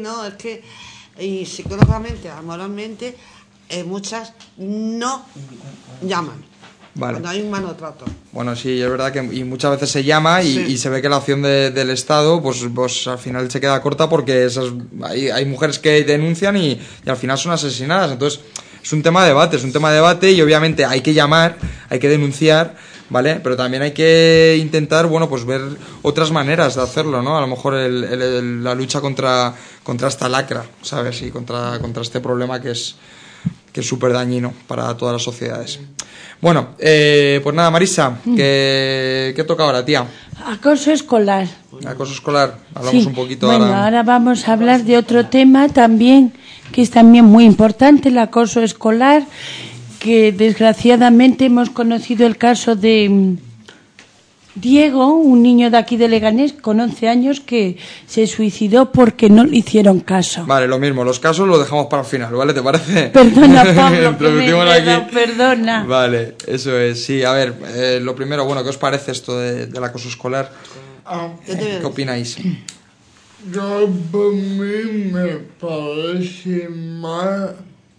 y psicológicamente, moralmente, muchas no llaman. Vale. Cuando hay un maltrato. Bueno, sí, es verdad que y muchas veces se llama y se ve que la acción del Estado pues al final se queda corta, porque hay mujeres que denuncian y al final son asesinadas. Entonces es un tema de debate y obviamente hay que llamar, hay que denunciar, ¿vale? Pero también hay que intentar, bueno, pues ver otras maneras de hacerlo, ¿no? A lo mejor la lucha contra esta lacra, ¿sabes? Y contra este problema que es súper dañino para todas las sociedades. Bueno, pues nada, Marisa, ¿qué toca ahora, tía? Acoso escolar. Acoso escolar, hablamos un poquito bueno, ahora vamos a hablar de otro tema también, que es también muy importante, el acoso escolar, que desgraciadamente hemos conocido el caso de Diego, un niño de aquí de Leganés con 11 años que se suicidó porque no le hicieron caso. Vale, lo mismo, los casos los dejamos para el final, ¿vale? ¿Te parece? Perdona, Pablo, que me aquí. Perdona. Vale, eso es, sí. A ver, lo primero, bueno, ¿qué os parece esto del acoso escolar? ¿Qué opináis? Yo, por mí, me parece mal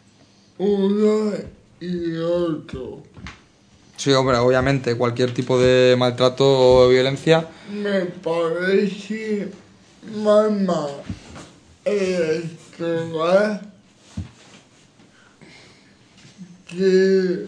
uno y otro. Sí, hombre, obviamente, cualquier tipo de maltrato o violencia. Me parece mal escolar que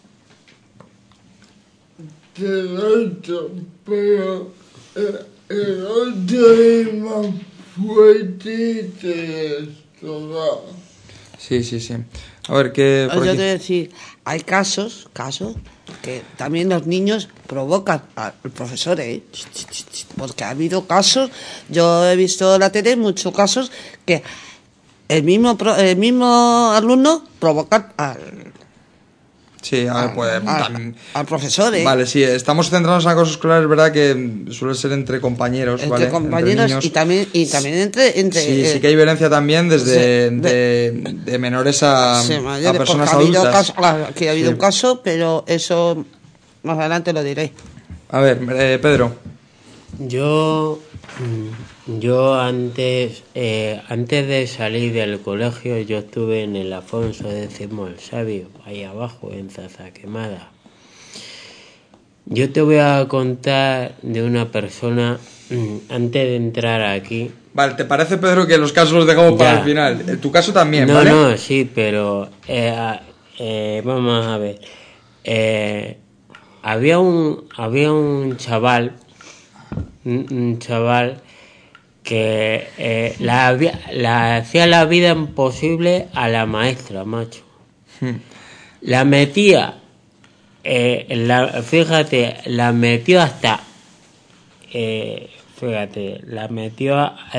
el otro, pero el otro es más fuerte que el escolar. Sí. A ver, ¿qué...? Yo te voy a decir, hay casos que también los niños provocan al profesor, porque ha habido casos, yo he visto en la tele muchos casos que el mismo alumno provoca Sí, a ver, puede... al profesor, Vale, sí, estamos centrándonos en acoso escolar, es verdad que suele ser entre compañeros, entre ¿vale? compañeros entre y también entre sí que hay violencia también desde de menores a personas adultas. Aquí ha habido un caso, pero eso más adelante lo diré. A ver, Pedro. Yo antes de salir del colegio, yo estuve en el Afonso X el Sabio, ahí abajo, en Zazaquemada. Yo te voy a contar de una persona, antes de entrar aquí... Vale, ¿te parece, Pedro, que los casos los dejamos para el final? Tu caso también, ¿vale? No, sí, pero vamos a ver. Había un chaval, que la hacía la vida imposible a la maestra, macho. La metía, la metió hasta, la metió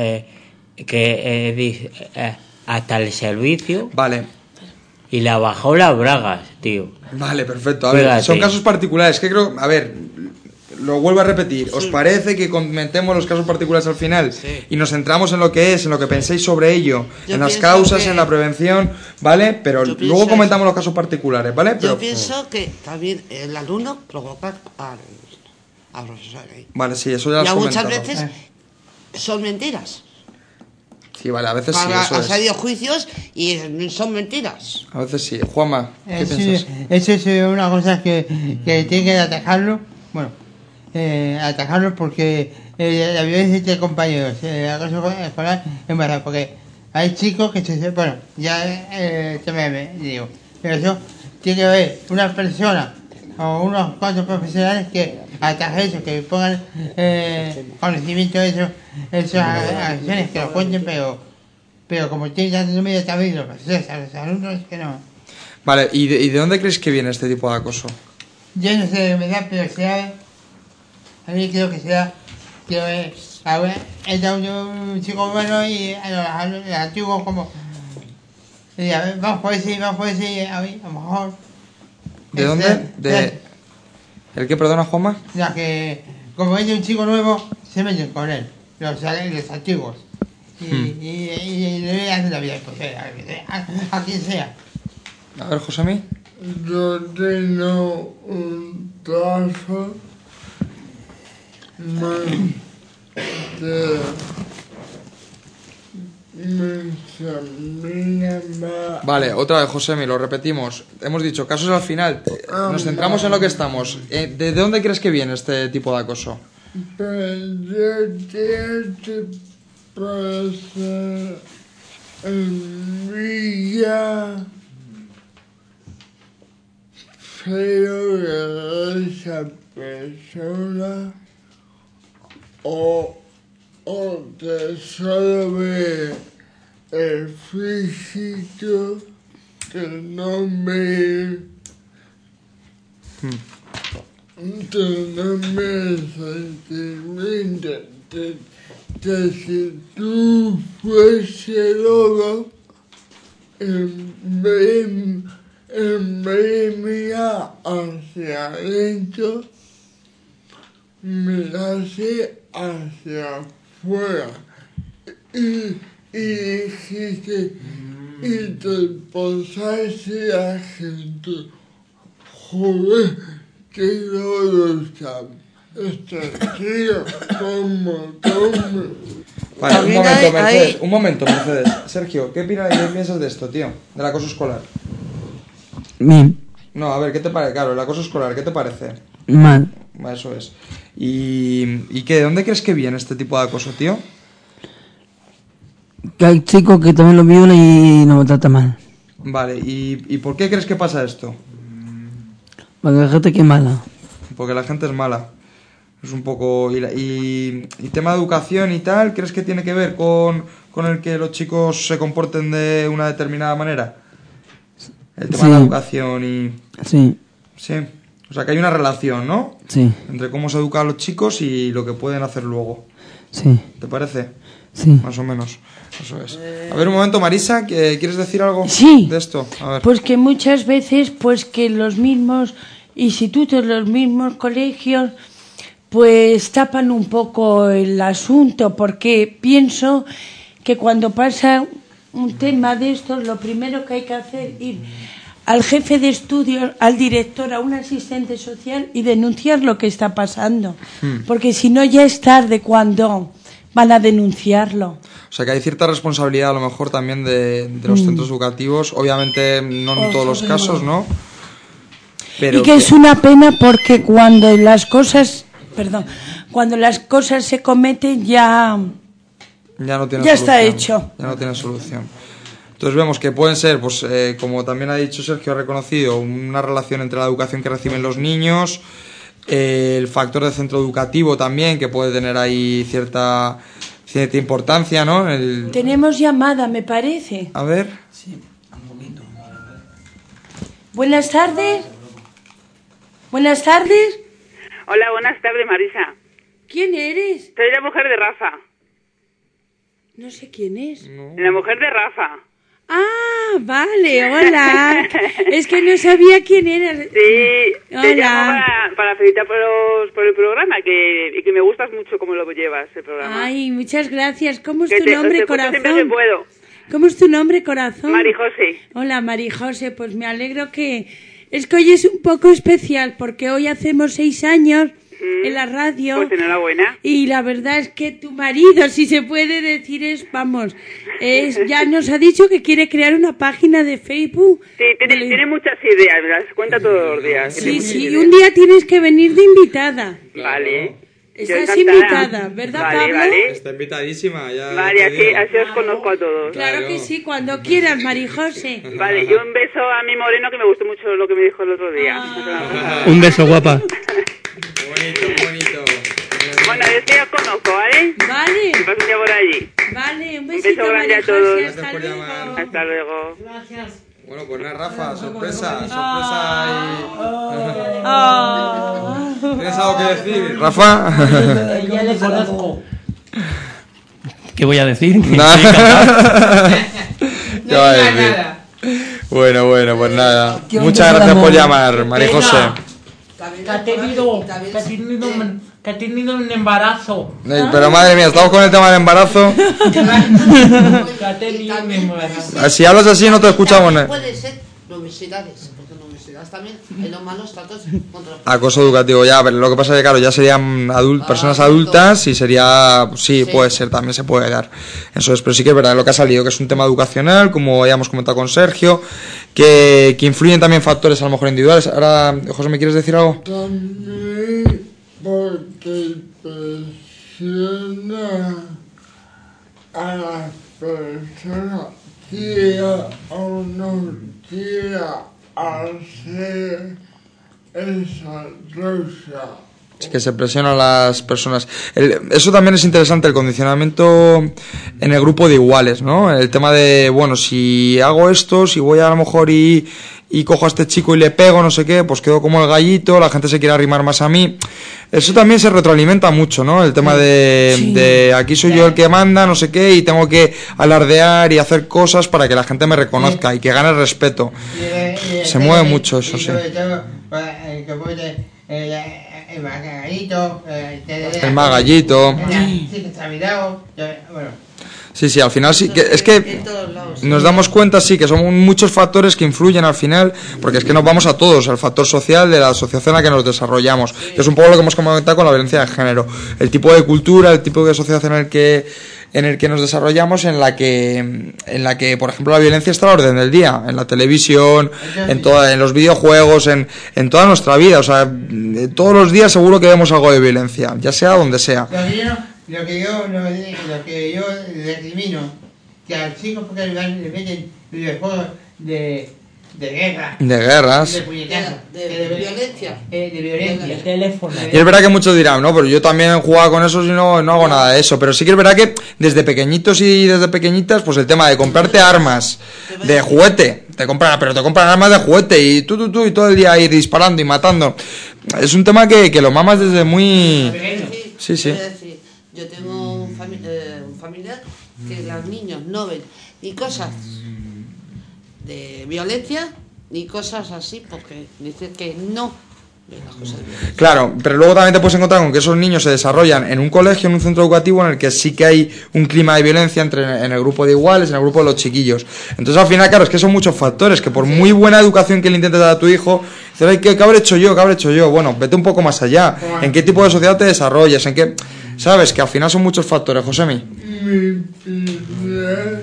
hasta el servicio. Vale. Y la bajó las bragas, tío. Vale, perfecto. A ver, son casos particulares, que creo, a ver, lo vuelvo a repetir. ¿Os parece que comentemos los casos particulares al final? Sí. Y nos centramos en lo que es, en lo que penséis sobre ello, en las causas, en la prevención, ¿vale? Pero luego comentamos los casos particulares, ¿vale? Yo pienso que también el alumno provoca al profesor. Vale, sí, eso ya lo has comentado. Muchas veces son mentiras. Sí, vale, a veces sí, eso ha salido juicios y son mentiras. A veces sí. Juanma, ¿qué piensas? Eso es una cosa que tiene que atajarlo. Bueno, atajarlo porque la violencia entre compañeros, el acoso escolar es verdad, porque hay chicos que bueno, ya me digo, pero eso tiene que haber una persona o unos cuantos profesionales que atajen eso, que pongan conocimiento de esas acciones, que lo cuenten, pero como tiene tanto medio también los profesores a los alumnos, que no. Vale, ¿y de dónde crees que viene este tipo de acoso? Yo no sé de verdad, pero a mí creo que entra un chico bueno y a los antiguos como vamos por ese, a lo mejor. ¿De dónde? ¿El qué, perdona, Juanma? Ya que como es un chico nuevo, se meten con él, los antiguos. Y le hacen la vida imposible a quien sea. A ver, Josemi. Yo tengo un caso Vale, otra vez, Josemi, lo repetimos. Hemos dicho casos al final. Nos centramos en lo que estamos. ¿De dónde crees que viene este tipo de acoso? Envidia feo de esa persona o que solo ve el físico que no ve el sentimiento que si tú fuese loco en vez de mirar hacia adentro, mirarse hacia afuera y dijiste y te posarse a gente, joder, que no está este tío como tome. Vale, un momento, Mercedes. Sergio, ¿qué piensas de esto, tío? Del acoso escolar. Bien. No, a ver, ¿qué te parece? Claro, el acoso escolar, ¿qué te parece? Mal. Eso es. ¿Y qué? ¿De dónde crees que viene este tipo de acoso, tío? Que hay chicos que también lo violan y nos tratan mal. Vale, ¿y por qué crees que pasa esto? Porque la gente que es mala. Porque la gente es mala. Es un poco... Y tema de educación y tal, ¿crees que tiene que ver con el que los chicos se comporten de una determinada manera? El tema de la educación y... Sí. Sí. O sea, que hay una relación, ¿no? Sí. Entre cómo se educa a los chicos y lo que pueden hacer luego. Sí. ¿Te parece? Sí. Más o menos. Eso es. A ver, un momento, Marisa, ¿quieres decir algo de esto? A ver. Pues que muchas veces, pues que los mismos institutos, los mismos colegios, pues tapan un poco el asunto, porque pienso que cuando pasa un tema de estos, lo primero que hay que hacer es ir al jefe de estudios, al director, a un asistente social y denunciar lo que está pasando. Porque si no, ya es tarde cuando van a denunciarlo. O sea, que hay cierta responsabilidad a lo mejor también de los centros educativos, obviamente no en todos los casos, ¿no? Pero y que es una pena porque cuando las cosas se cometen ya no tiene ya solución, está hecho. Ya no tiene solución. Entonces vemos que pueden ser, pues como también ha dicho Sergio, ha reconocido, una relación entre la educación que reciben los niños, el factor de centro educativo también, que puede tener ahí cierta importancia, ¿no? Tenemos llamada, me parece. A ver. Sí, un poquito. Buenas tardes. Buenas tardes. Hola, buenas tardes, Marisa. ¿Quién eres? Soy la mujer de Rafa. No sé quién es. La mujer de Rafa. Ah, vale, hola. Es que no sabía quién era. Sí, hola. te llamo para felicitar por el programa, que me gustas mucho cómo lo llevas, el programa. Ay, muchas gracias. ¿Cómo es que tu nombre, corazón? Siempre que puedo. ¿Cómo es tu nombre, corazón? Marijose. Hola, Marijose. Pues me alegro que... Es que hoy es un poco especial, porque hoy hacemos 6 años en la radio. Pues enhorabuena. Y la verdad es que tu marido, si se puede decir, ya nos ha dicho que quiere crear una página de Facebook. Sí, tiene muchas ideas, me las cuenta todos los días. Sí, y un día tienes que venir de invitada. Vale. Estás invitada, ¿verdad, Pablo? Vale. Está invitadísima. Ya vale, así os conozco a todos. Claro que sí, cuando quieras, Marijose. Vale, y un beso a mi moreno, que me gustó mucho lo que me dijo el otro día. Un beso, guapa. Bonito. Bueno, yo te conozco, ¿vale? Vale. Que pasen ya por allí. Vale, un beso besito, grande Marijose, a todos. hasta luego. Hasta luego. Gracias. Bueno, pues nada, Rafa, sorpresa ¿Tienes algo que decir, Rafa? Ya le conozco. ¿Qué voy a decir? ¿Qué va a decir? Bueno, pues nada. Muchas gracias por llamar, María José. Que ha tenido un embarazo. Pero madre mía, estamos con el tema del embarazo. Que ha tenido un embarazo. Si hablas así no te escuchamos. Puede ser novicidades, porque novicidades también en los malos tratos contra... Acoso educativo, ya, pero lo que pasa es que claro, ya serían personas adultas y sería, sí, puede ser, también se puede dar. Eso es, pero sí que es verdad lo que ha salido, que es un tema educacional, como ya hemos comentado con Sergio, que influyen también factores a lo mejor individuales. Ahora, José, ¿me quieres decir algo? También porque presiona a las personas, quiera o no quiera hacer esa cosa. Es que se presiona a las personas. Eso también es interesante, el condicionamiento en el grupo de iguales, ¿no? El tema de, bueno, si hago esto, si voy a lo mejor y cojo a este chico y le pego, no sé qué, pues quedo como el gallito, la gente se quiere arrimar más a mí. Eso también se retroalimenta mucho, ¿no? El tema de aquí soy yo el que manda, no sé qué, y tengo que alardear y hacer cosas para que la gente me reconozca y que gane respeto. Se mueve mucho eso, sí. El magallito. Sí, al final sí, es que nos damos cuenta, sí, que son muchos factores que influyen al final, porque es que nos vamos a todos, el factor social de la asociación en la que nos desarrollamos, que es un poco lo que hemos comentado con la violencia de género, el tipo de cultura, el tipo de sociedad en el que nos desarrollamos, en la que por ejemplo la violencia está a la orden del día, en la televisión, en los videojuegos, en toda nuestra vida, o sea, todos los días seguro que vemos algo de violencia, ya sea donde sea. Lo que yo recrimino, que al chico porque le meten videojuegos de guerra. De guerras. De puñetazos. De violencia. De violencia. El teléfono. Y es verdad que muchos dirán, no, pero yo también jugaba con eso y no hago nada de eso. Pero sí que es verdad que desde pequeñitos y desde pequeñitas, pues el tema de comprarte armas, de juguete, te compran armas de juguete y tú y todo el día ir disparando y matando. Es un tema que lo mamas desde muy... Sí. Yo tengo un familiar que los niños no ven ni cosas de violencia ni cosas así porque dice que no ven las cosas de violencia. Claro, pero luego también te puedes encontrar con que esos niños se desarrollan en un colegio, en un centro educativo en el que sí que hay un clima de violencia en el grupo de iguales, en el grupo de los chiquillos. Entonces al final, claro, es que son muchos factores que por muy buena educación que le intentes dar a tu hijo, dices, ay, ¿qué habré hecho yo? Bueno, vete un poco más allá. ¿En qué tipo de sociedad te desarrollas? ¿En qué...? ¿Sabes? Que al final son muchos factores, Josemi. Mi primer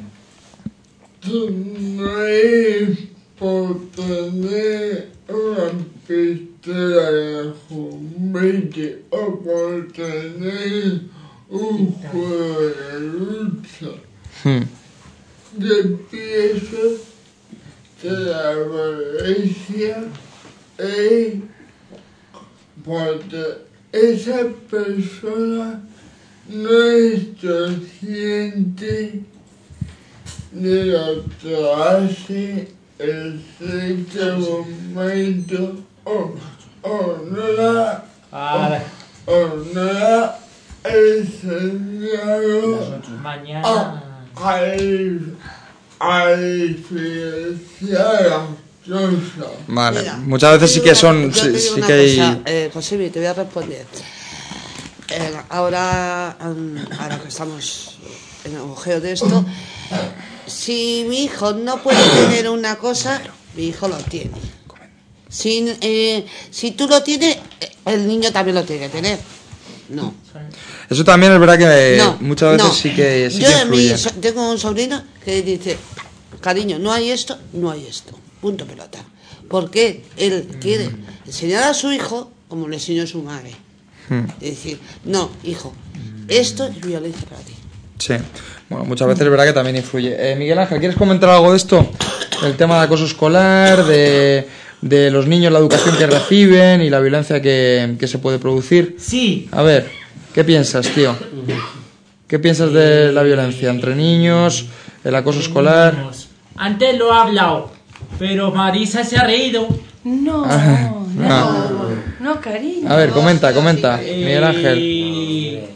no es por tener una pistola de juguete o por tener un juego de lucha. Yo pienso que la violencia es porque esa persona no es consciente de lo que hace en cierto momento o no la enseñado a diferenciar las cosas. Vale, Mira, muchas veces sí que son... yo te digo Sí una que hay... cosa, José, te voy a responder. Ahora que estamos en el agujero de esto, si mi hijo no puede tener una cosa, mi hijo lo tiene. Si tú lo tienes, el niño también lo tiene que tener. No. Eso también es verdad que muchas veces sí que influye. Tengo un sobrino que dice, cariño, no hay esto, punto pelota. Porque él quiere enseñar a su hijo como le enseñó su madre. Es decir, no, hijo, esto es violencia para ti. Sí, bueno, muchas veces es verdad que también influye. Miguel Ángel, ¿quieres comentar algo de esto? El tema de acoso escolar, de los niños, la educación que reciben y la violencia que se puede producir. Sí. A ver, ¿qué piensas, tío? ¿Qué piensas de la violencia entre niños, el acoso escolar? Antes lo he hablado, pero Marisa se ha reído. No, cariño. A ver, comenta, Miguel Ángel.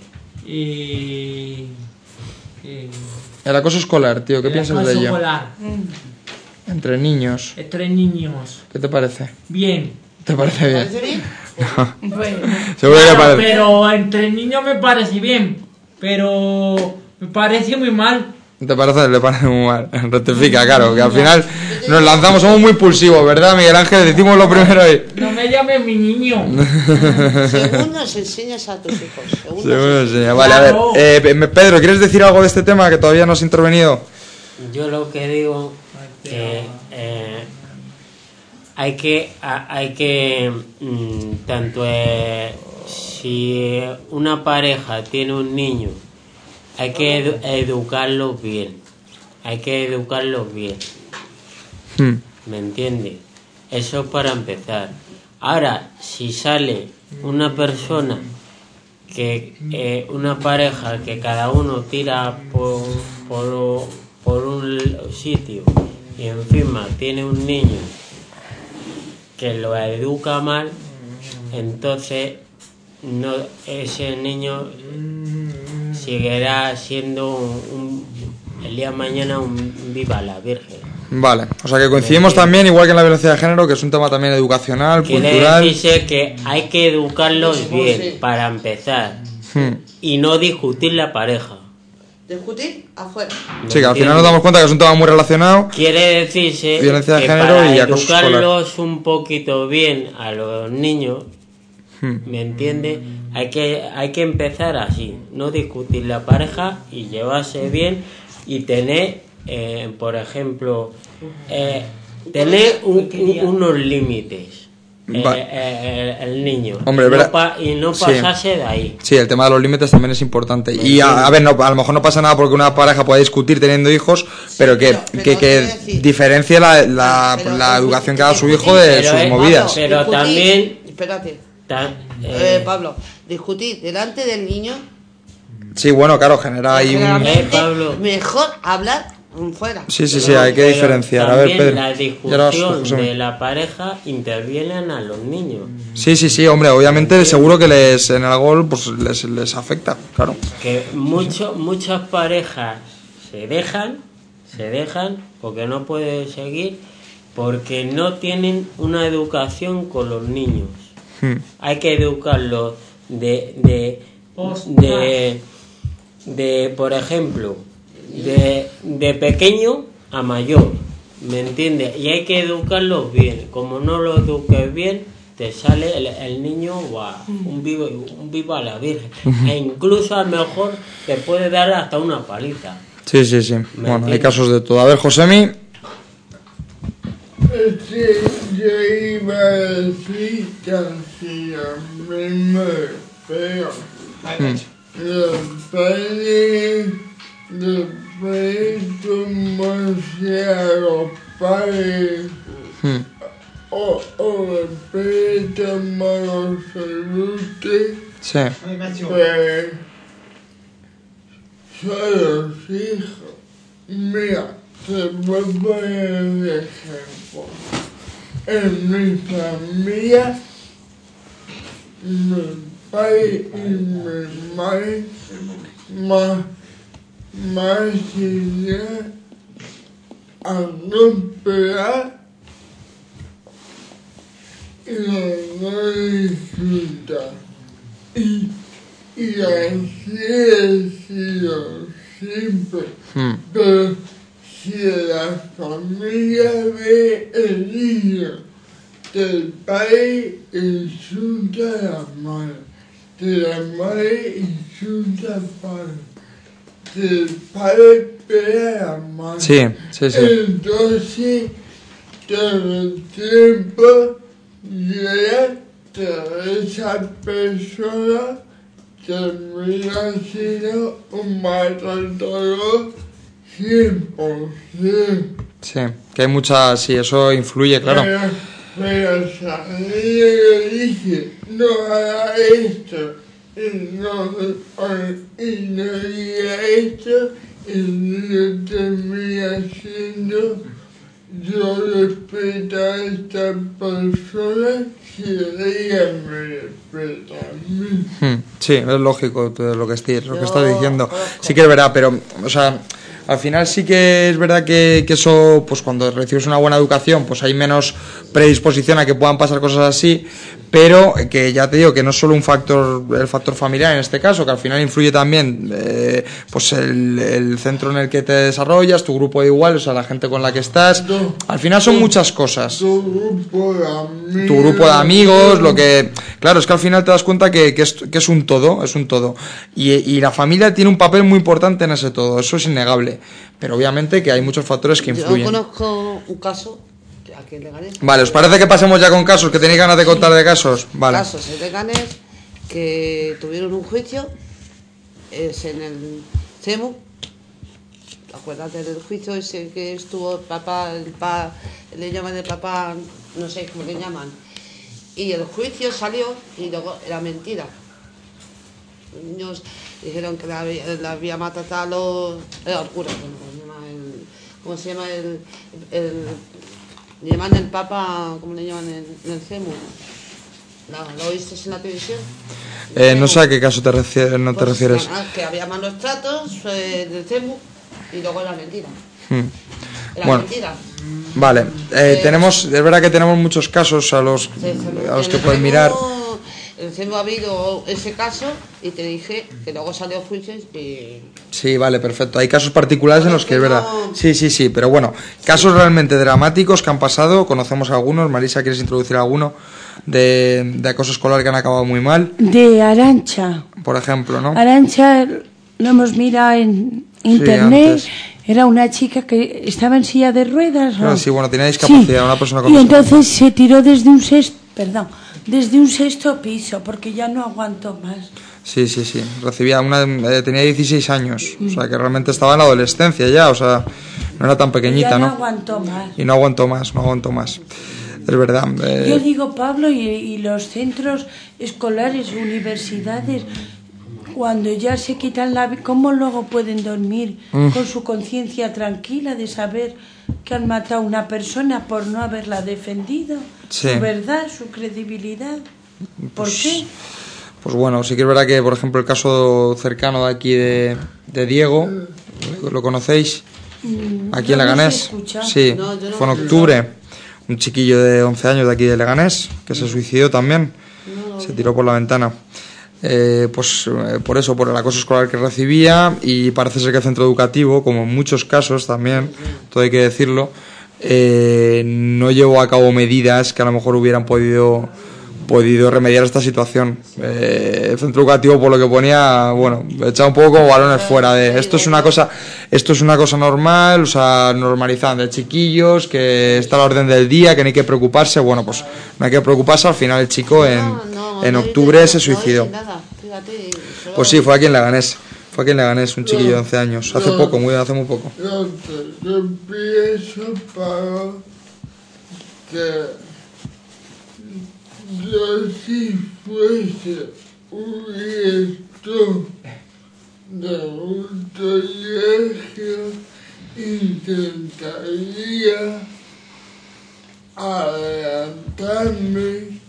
El acoso escolar, tío, ¿qué piensas de ello? Escolar. Entre niños. Entre niños. ¿Qué te parece? Bien. ¿Te parece bien? ¿Parece bien? Bueno. Seguro que parece. Pero entre niños me parece bien. Pero me parece muy mal. ¿Te parece? Le parece muy mal. Rectifica, claro, que al final nos lanzamos, somos muy impulsivos, ¿verdad, Miguel Ángel? Decimos lo primero ahí. No me llames mi niño. Según nos enseñas a tus hijos. Según nos enseñas. Vale, a ver. Pedro, ¿quieres decir algo de este tema que todavía no has intervenido? Yo lo que digo que hay que tanto si una pareja tiene un niño, hay que educarlos bien. ¿Me entiendes? Eso para empezar. Ahora, si sale una persona una pareja que cada uno tira por un sitio y encima tiene un niño que lo educa mal, entonces ese niño seguirá siendo el día de mañana un viva la Virgen. Vale, o sea que coincidimos también, igual que en la violencia de género, que es un tema también educacional, cultural. Dice que hay que educarlos bien para empezar y no discutir la pareja. Discutir afuera. Sí, que al final nos damos cuenta que es un tema muy relacionado. Quiere decirse violencia de que género para y acoso educarlos escolar. un poquito bien a los niños, ¿me entiendes? Hay que empezar así, no discutir la pareja y llevarse bien y tener, por ejemplo, tener unos límites. El niño. Hombre, y no pasarse de ahí. Sí, el tema de los límites también es importante. Y a ver, a lo mejor no pasa nada porque una pareja pueda discutir teniendo hijos, pero que diferencie la educación que da su hijo de sus movidas. Pero también... Espérate. Pablo, discutir delante del niño. Sí, bueno, claro, genera ahí Pablo. Mejor hablar fuera. Sí, hay que diferenciar. A ver, Pedro. La discusión de la pareja intervienen a los niños. Sí, hombre, obviamente seguro que en el gol pues les afecta, claro. Que muchas parejas se dejan porque no pueden seguir, porque no tienen una educación con los niños. Hay que educarlos de por ejemplo, de pequeño a mayor, ¿me entiendes? Y hay que educarlos bien. Como no lo eduques bien, te sale el niño un vivo a la Virgen. E incluso a lo mejor te puede dar hasta una paliza. Sí. Bueno, hay casos de todo. A ver, Josemi. Yo iba a decir casi lo mismo, pero los padres, después como sea los padres, o después como los adultos, pues son los hijos. Mira, te voy a poner un ejemplo. En mi familia, mi padre y mi madre más ideas a no pegar y a no disfrutar. Y así he sido siempre. Pero si la familia ve el niño del padre insulta a la madre, de la madre insulta al padre, del padre pega a la madre. Sí. Entonces, todo el tiempo llega esa persona termina siendo un maltratador 100%. Sí, que hay muchas, sí, eso influye, claro. Pero salí y dije, no haga esto, y no diga esto, y no termina siendo, yo respeto a esta persona, si ella me respeta a mí. Sí, es lógico lo que estás diciendo. Sí que es verdad, pero, o sea, al final sí que es verdad que eso, pues cuando recibes una buena educación, pues hay menos predisposición a que puedan pasar cosas así, pero que ya te digo que no es solo el factor familiar en este caso, que al final influye también pues el centro en el que te desarrollas, tu grupo de iguales, o sea, la gente con la que estás. Al final son muchas cosas. Tu grupo de amigos, lo que... Claro, es que al final te das cuenta que es un todo, y la familia tiene un papel muy importante en ese todo, eso es innegable, pero obviamente que hay muchos factores que influyen. Yo conozco un caso aquí en Leganés. Vale, ¿os parece que pasemos ya con casos? ¿Que tenéis ganas de contar de casos? Vale. Casos en Leganés que tuvieron un juicio, es en el CEMU. Acuérdate del juicio ese que estuvo el papá, le llaman el papá, no sé cómo le llaman. Y el juicio salió y luego era mentira. Los niños dijeron que la había matado era el cura, ¿cómo se llama le llaman el Papa, ¿cómo le llaman en el CEMU? ¿Lo oíste en la televisión? No sé a qué caso te refieres. Que había malos tratos del CEMU y luego era mentira. Era mentira. Vale, es verdad que tenemos muchos casos a los que puedes mirar. En el CEMU ha habido ese caso y te dije que luego salió juicio y... Sí, vale, perfecto. Hay casos particulares en los que es verdad. Sí, pero bueno, casos realmente dramáticos que han pasado, conocemos algunos. Marisa, ¿quieres introducir alguno de acoso escolar que han acabado muy mal? De Arantxa. Por ejemplo, ¿no? Arantxa, lo hemos mirado en internet. Era una chica que estaba en silla de ruedas. ¿No? Sí, bueno, tenía discapacidad, una persona con discapacidad. Y entonces se tiró desde un sexto piso, porque ya no aguantó más. Sí. Tenía 16 años, o sea, que realmente estaba en la adolescencia ya, o sea, no era tan pequeñita, ya ¿no? Aguantó más. Y no aguantó más. Es verdad. Yo digo, Pablo, y los centros escolares, universidades, cuando ya se quitan ¿cómo luego pueden dormir Mm. con su conciencia tranquila de saber que han matado a una persona por no haberla defendido? Sí. Su verdad, su credibilidad. ¿Por qué? Pues bueno, sí que es verdad que, por ejemplo, el caso cercano de aquí de Diego, ¿lo conocéis? Aquí en no sé Leganés. escuchar. Sí, No, yo no fue en lo he octubre. Un chiquillo de 11 años de aquí de Leganés, que se suicidó también. Se tiró por la ventana. Por eso, por el acoso escolar que recibía, y parece ser que el centro educativo, como en muchos casos también, todo hay que decirlo, no llevó a cabo medidas que a lo mejor hubieran podido remediar esta situación. El centro educativo, por lo que ponía, bueno, echaba un poco como balones fuera de esto es una cosa normal, o sea, normalizada de chiquillos, que está a la orden del día, que no hay que preocuparse. Bueno, pues no hay que preocuparse. Al final el chico en octubre se suicidó. Pues sí, fue aquí en Leganés, un chiquillo de 11 años, hace muy poco. Yo pienso para que yo, si fuese un director de un colegio, intentaría adelantarme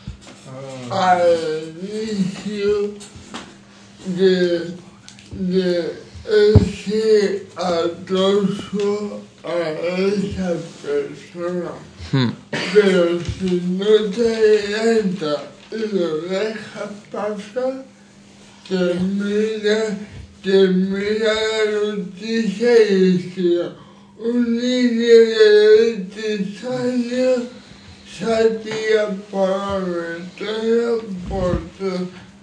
al inicio de ese acoso a esa persona. Pero si no te adelanta y lo dejas pasar, termina la noticia y decía: un niño de 23 años salía por la ventana porque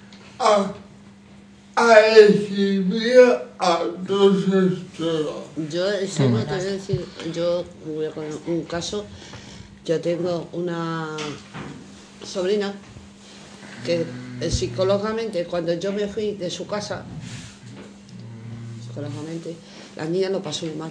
ha recibido acoso escolar. Yo, eso no te voy a decir, yo voy a poner un caso. Yo tengo una sobrina que psicológicamente, cuando yo me fui de su casa, psicológicamente, la niña lo pasó muy mal.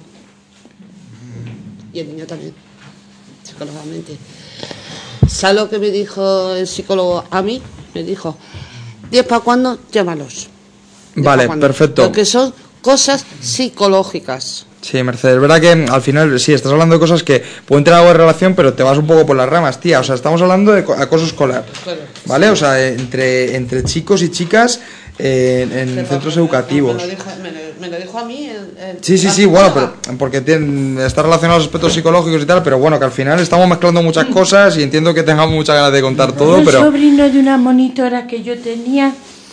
Y el niño también, psicológicamente. ¿Sabes lo que me dijo el psicólogo a mí? Me dijo: 10 para cuando, llámalos. Vale, perfecto. Porque son cosas psicológicas. Sí, Mercedes, es verdad que al final sí, estás hablando de cosas que pueden tener algo de relación, pero te vas un poco por las ramas, tía. O sea, estamos hablando de acoso escolar, ¿vale? O sea, entre chicos y chicas en centros educativos. Me lo dijo a mí Sí, bueno, pero porque está relacionado a los aspectos psicológicos y tal, pero bueno, que al final estamos mezclando muchas cosas y entiendo que tengamos muchas ganas de contar todo, pero... Un sobrino de una monitora que yo tenía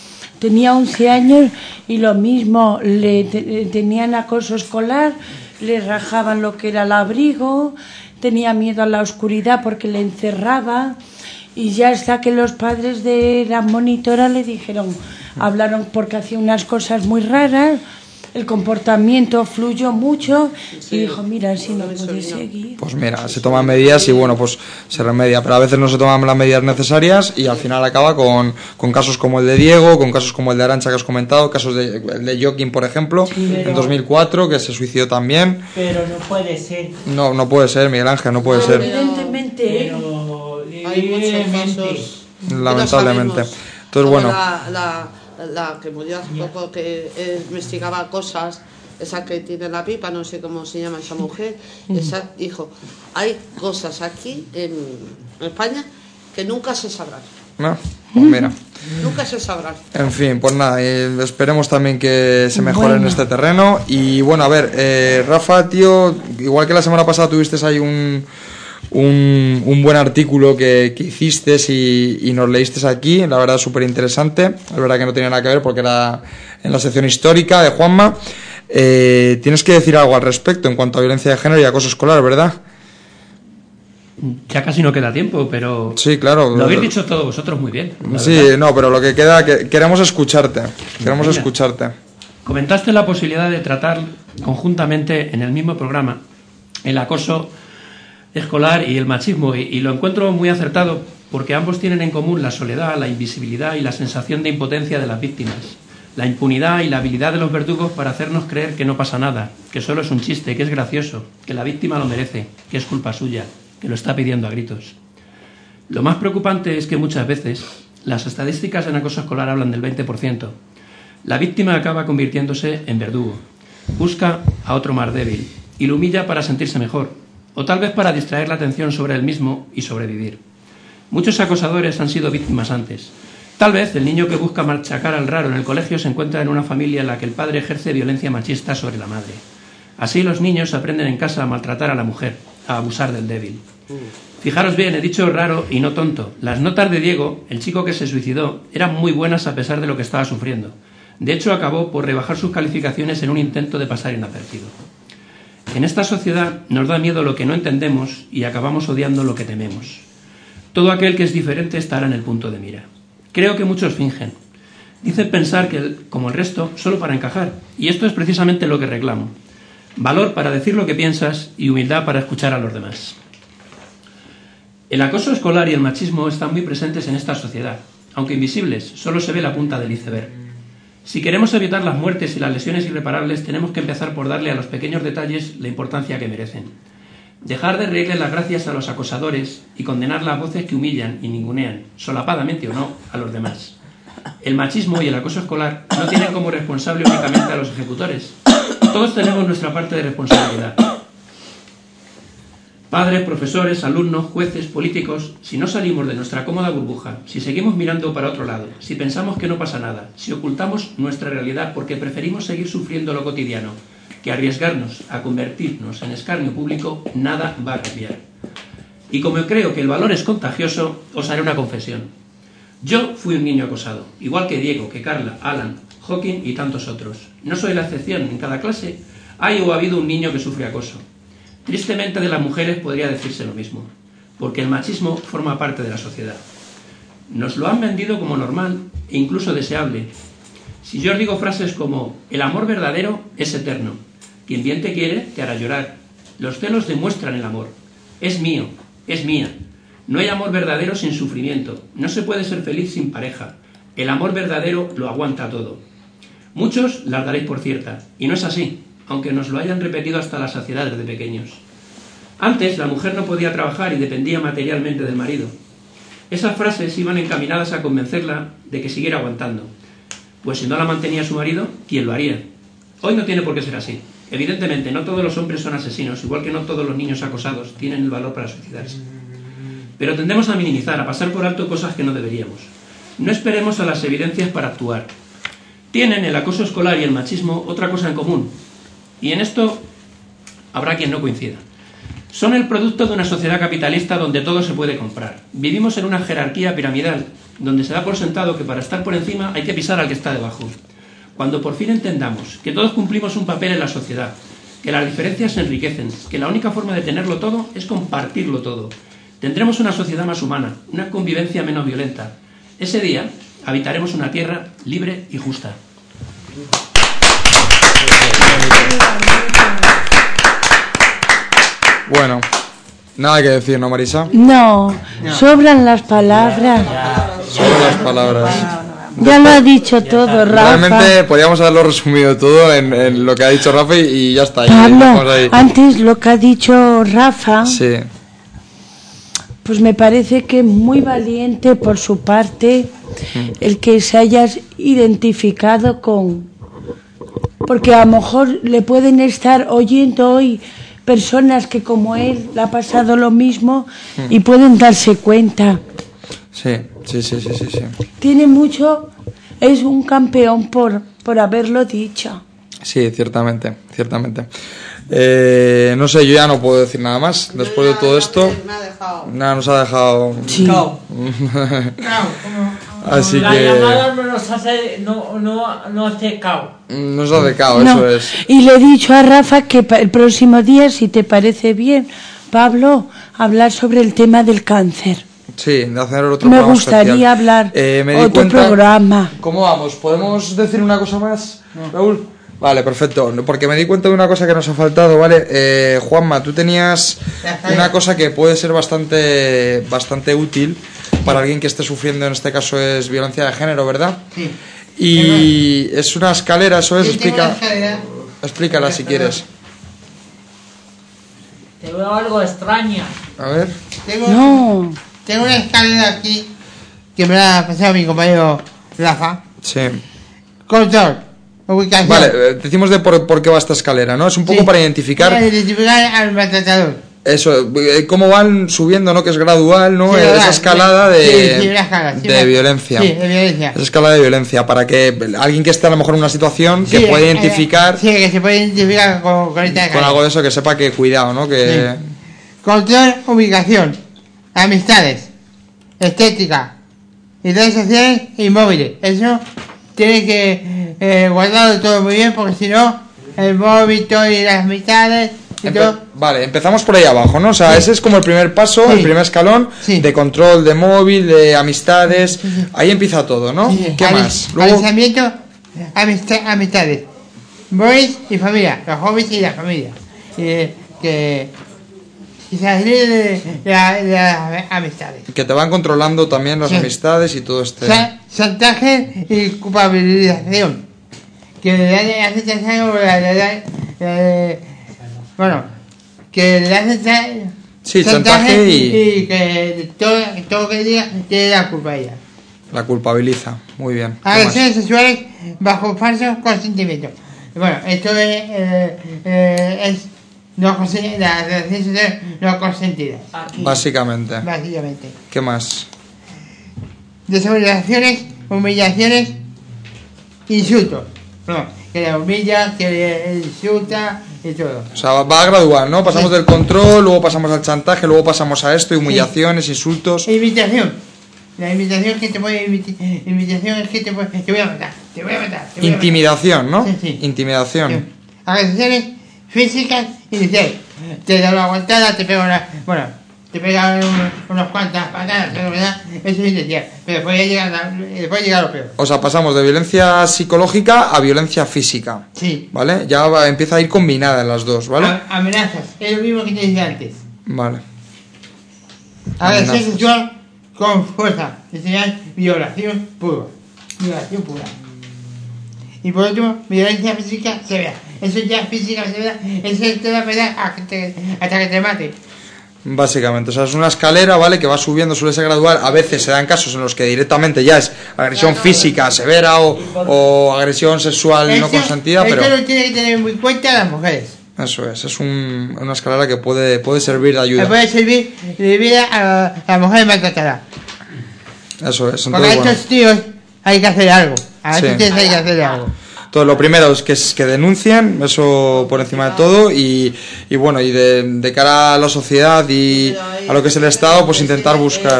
11 años y lo mismo, tenían acoso escolar, le rajaban lo que era el abrigo, tenía miedo a la oscuridad porque le encerraba, y ya hasta que los padres de la monitora le dijeron, hablaron porque hacía unas cosas muy raras, el comportamiento fluyó mucho y dijo: mira, así no puede seguir. Pues mira, se toman medidas y bueno, pues se remedia, pero a veces no se toman las medidas necesarias y al final acaba con casos como el de Diego, con casos como el de Arantxa que has comentado, casos el de Joaquín, por ejemplo, en 2004, que se suicidó también. Pero no puede ser. No puede ser, Miguel Ángel, no puede ser. Evidentemente. Hay muchos casos. Lamentablemente. Entonces, bueno. La que murió hace poco, que investigaba cosas, esa que tiene la pipa, no sé cómo se llama esa mujer, esa dijo: hay cosas aquí en España que nunca se sabrán. No, pues mira. Nunca se sabrán. En fin, pues nada, esperemos también que se mejore en este terreno. Y bueno, a ver, Rafa, tío, igual que la semana pasada tuviste ahí un buen artículo que hiciste y nos leíste aquí, la verdad súper interesante. Es verdad que no tenía nada que ver porque era en la sección histórica de Juanma. Tienes que decir algo al respecto en cuanto a violencia de género y acoso escolar, ¿verdad? Ya casi no queda tiempo, pero... Sí, claro. Lo habéis dicho todos vosotros muy bien. Sí, no, pero lo que queda, queremos escucharte. Queremos escucharte. Comentaste la posibilidad de tratar conjuntamente en el mismo programa el acoso escolar y el machismo, y lo encuentro muy acertado porque ambos tienen en común la soledad, la invisibilidad y la sensación de impotencia de las víctimas, la impunidad y la habilidad de los verdugos para hacernos creer que no pasa nada, que solo es un chiste, que es gracioso, que la víctima lo merece, que es culpa suya, que lo está pidiendo a gritos. Lo más preocupante es que muchas veces las estadísticas en acoso escolar hablan del 20%, La víctima acaba convirtiéndose en verdugo. Busca a otro más débil y lo humilla para sentirse mejor, o tal vez para distraer la atención sobre él mismo y sobrevivir. Muchos acosadores han sido víctimas antes. Tal vez el niño que busca machacar al raro en el colegio se encuentra en una familia en la que el padre ejerce violencia machista sobre la madre. Así los niños aprenden en casa a maltratar a la mujer, a abusar del débil. Fijaros bien, he dicho raro y no tonto. Las notas de Diego, el chico que se suicidó, eran muy buenas a pesar de lo que estaba sufriendo. De hecho, acabó por rebajar sus calificaciones en un intento de pasar inadvertido. En esta sociedad nos da miedo lo que no entendemos y acabamos odiando lo que tememos. Todo aquel que es diferente estará en el punto de mira. Creo que muchos fingen. Dicen pensar que, como el resto, solo para encajar. Y esto es precisamente lo que reclamo. Valor para decir lo que piensas y humildad para escuchar a los demás. El acoso escolar y el machismo están muy presentes en esta sociedad. Aunque invisibles, solo se ve la punta del iceberg. Si queremos evitar las muertes y las lesiones irreparables, tenemos que empezar por darle a los pequeños detalles la importancia que merecen. Dejar de reírle las gracias a los acosadores y condenar las voces que humillan y ningunean, solapadamente o no, a los demás. El machismo y el acoso escolar no tienen como responsable únicamente a los ejecutores. Todos tenemos nuestra parte de responsabilidad. Padres, profesores, alumnos, jueces, políticos, si no salimos de nuestra cómoda burbuja, si seguimos mirando para otro lado, si pensamos que no pasa nada, si ocultamos nuestra realidad porque preferimos seguir sufriendo lo cotidiano que arriesgarnos a convertirnos en escarnio público, nada va a cambiar. Y como creo que el valor es contagioso, os haré una confesión. Yo fui un niño acosado, igual que Diego, que Carla, Alan, Hawking y tantos otros. No soy la excepción, en cada clase hay o ha habido un niño que sufre acoso. Tristemente de las mujeres podría decirse lo mismo, porque el machismo forma parte de la sociedad. Nos lo han vendido como normal e incluso deseable. Si yo os digo frases como el amor verdadero es eterno, quien bien te quiere te hará llorar, los celos demuestran el amor, es mío, es mía, no hay amor verdadero sin sufrimiento, no se puede ser feliz sin pareja, el amor verdadero lo aguanta todo. Muchos las daréis por cierta, y no es así, aunque nos lo hayan repetido hasta la saciedad desde pequeños. Antes la mujer no podía trabajar y dependía materialmente del marido. Esas frases iban encaminadas a convencerla de que siguiera aguantando, pues si no la mantenía su marido, ¿quién lo haría? Hoy no tiene por qué ser así. Evidentemente, no todos los hombres son asesinos, igual que no todos los niños acosados tienen el valor para suicidarse. Pero tendemos a minimizar, a pasar por alto cosas que no deberíamos. No esperemos a las evidencias para actuar. Tienen el acoso escolar y el machismo otra cosa en común, y en esto habrá quien no coincida. Son el producto de una sociedad capitalista donde todo se puede comprar. Vivimos en una jerarquía piramidal, donde se da por sentado que para estar por encima hay que pisar al que está debajo. Cuando por fin entendamos que todos cumplimos un papel en la sociedad, que las diferencias se enriquecen, que la única forma de tenerlo todo es compartirlo todo, tendremos una sociedad más humana, una convivencia menos violenta. Ese día habitaremos una tierra libre y justa. Bueno, nada que decir, ¿no, Marisa? No, sobran las palabras. Sobran las palabras. Ya lo ha dicho todo, Rafa. Realmente podríamos haberlo resumido todo en lo que ha dicho Rafa y ya está. Pablo, antes lo que ha dicho Rafa, sí, pues me parece que es muy valiente por su parte el que se hayas identificado con... Porque a lo mejor le pueden estar oyendo hoy personas que como él le ha pasado lo mismo y pueden darse cuenta. Sí. Tiene mucho, es un campeón por haberlo dicho. Sí, ciertamente. No sé, yo ya no puedo decir nada más. Después de todo esto, nada, nos ha dejado... Sí. Así la que... llamada no nos hace, no hace cao. Nos ha dejado, No, eso es. Y le he dicho a Rafa que el próximo día, si te parece bien, Pablo, hablar sobre el tema del cáncer. Sí, de hacer otro Me programa gustaría especial. hablar Me di otro cuenta... programa. ¿Cómo vamos? ¿Podemos decir una cosa más, Raúl? Vale, perfecto. Porque me di cuenta de una cosa que nos ha faltado, ¿vale? Juanma, tú tenías una cosa que puede ser bastante útil para alguien que esté sufriendo, en este caso es violencia de género, ¿verdad? Sí. Y es una escalera, eso es, Sí, tengo una escalera. Explícala si quieres. Te veo algo extraña. A ver. Tengo una escalera aquí que me la ha pasado mi compañero Rafa. Sí. control, ubicación. Vale, decimos de por qué va esta escalera, ¿no? Es un poco para identificar al maltratador. eso, cómo van subiendo, ¿no? Que es gradual, ¿no? Esa escalada de violencia. Sí, de violencia. Esa escalada de violencia, para que alguien que esté a lo mejor en una situación que pueda identificar... Sí, que se puede identificar con esta con algo de eso, que sepa que cuidado, ¿no? Que... Sí. Control, ubicación, amistades, estética, y redes sociales y móviles. Eso tiene que guardarlo todo muy bien, porque si no, el móvil, todo y las amistades y todo. Vale, empezamos por ahí abajo, ¿no? O sea, ese es como el primer paso, el primer escalón de control de móvil, de amistades. Ahí empieza todo, ¿no? ¿Qué más? Luego... Alistamiento, amistades, móviles y familia, los hobbies y la familia. Y salir de las amistades. Que te van controlando también las amistades y todo este... Chantaje y culpabilización. Que le dan aceptación que le hacen chantaje y que todo que diga tiene la culpa a ella. La culpabiliza, muy bien. Agresiones sexuales bajo falso consentimiento. Bueno, esto es no consentidas. Básicamente. ¿Qué más? Desvalorizaciones, humillaciones, insultos. No, que le humilla, que le insulta y todo. O sea, va a graduar, ¿no? Pasamos del control, luego pasamos al chantaje, luego pasamos a esto, humillaciones, insultos. Imitación. La imitación que te puede imitación es que te voy a matar, te voy a matar. Intimidación, ¿no? Sí. Intimidación. Sí. Agresiones físicas iniciales. Te da una aguantada, te pega unas cuantas patadas, ¿verdad? Eso es inicial. Pero después llega a lo peor. O sea, pasamos de violencia psicológica a violencia física. Sí. ¿Vale? Ya empieza a ir combinada en las dos, ¿vale? Amenazas, es lo mismo que te decía antes. Vale. Agresión sexual con fuerza, que sería violación pura. Violación pura. Y por último, violencia física severa. Eso ya es física severa, eso te va a pegar hasta que te mate. Básicamente, o sea, es una escalera, ¿vale? Que va subiendo, suele ser gradual. A veces se dan casos en los que directamente ya es agresión física severa o agresión sexual no consentida, pero... Esto lo tiene que tener muy en cuenta las mujeres. Eso es una escalera que puede servir de ayuda. Puede servir de vida a la mujer maltratada. Eso es. Porque a estos tíos hay que hacer algo. A estos tíos hay que hacer algo. Entonces, lo primero es que denuncien, eso por encima de todo, y bueno, y de cara a la sociedad y a lo que es el Estado, pues intentar buscar...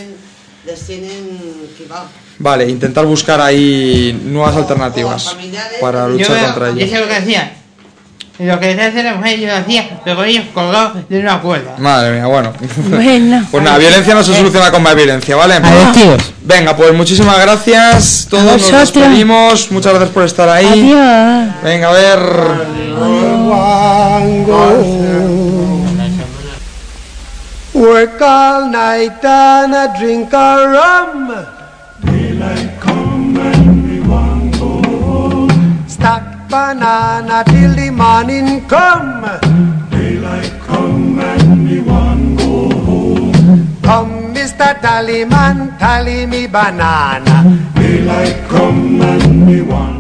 Vale, intentar buscar ahí nuevas alternativas para luchar contra ello. Eso es lo que hacía. Lo que hace la mujer yo lo hacía, pero con ellos colgados de una cuerda. Madre mía, bueno. Pues nada, Adiós. violencia no se soluciona con más violencia, ¿vale? Adiós, tíos. Venga, pues muchísimas gracias. Todos nos despedimos. Muchas gracias por estar ahí. Adiós. Venga, a ver. Work all night and a drink a rum. Daylight come and we want go home. Stack banana till the morning come. Daylight come and we want go home. Come, Mr. Tallyman, tally me banana. Daylight come and we want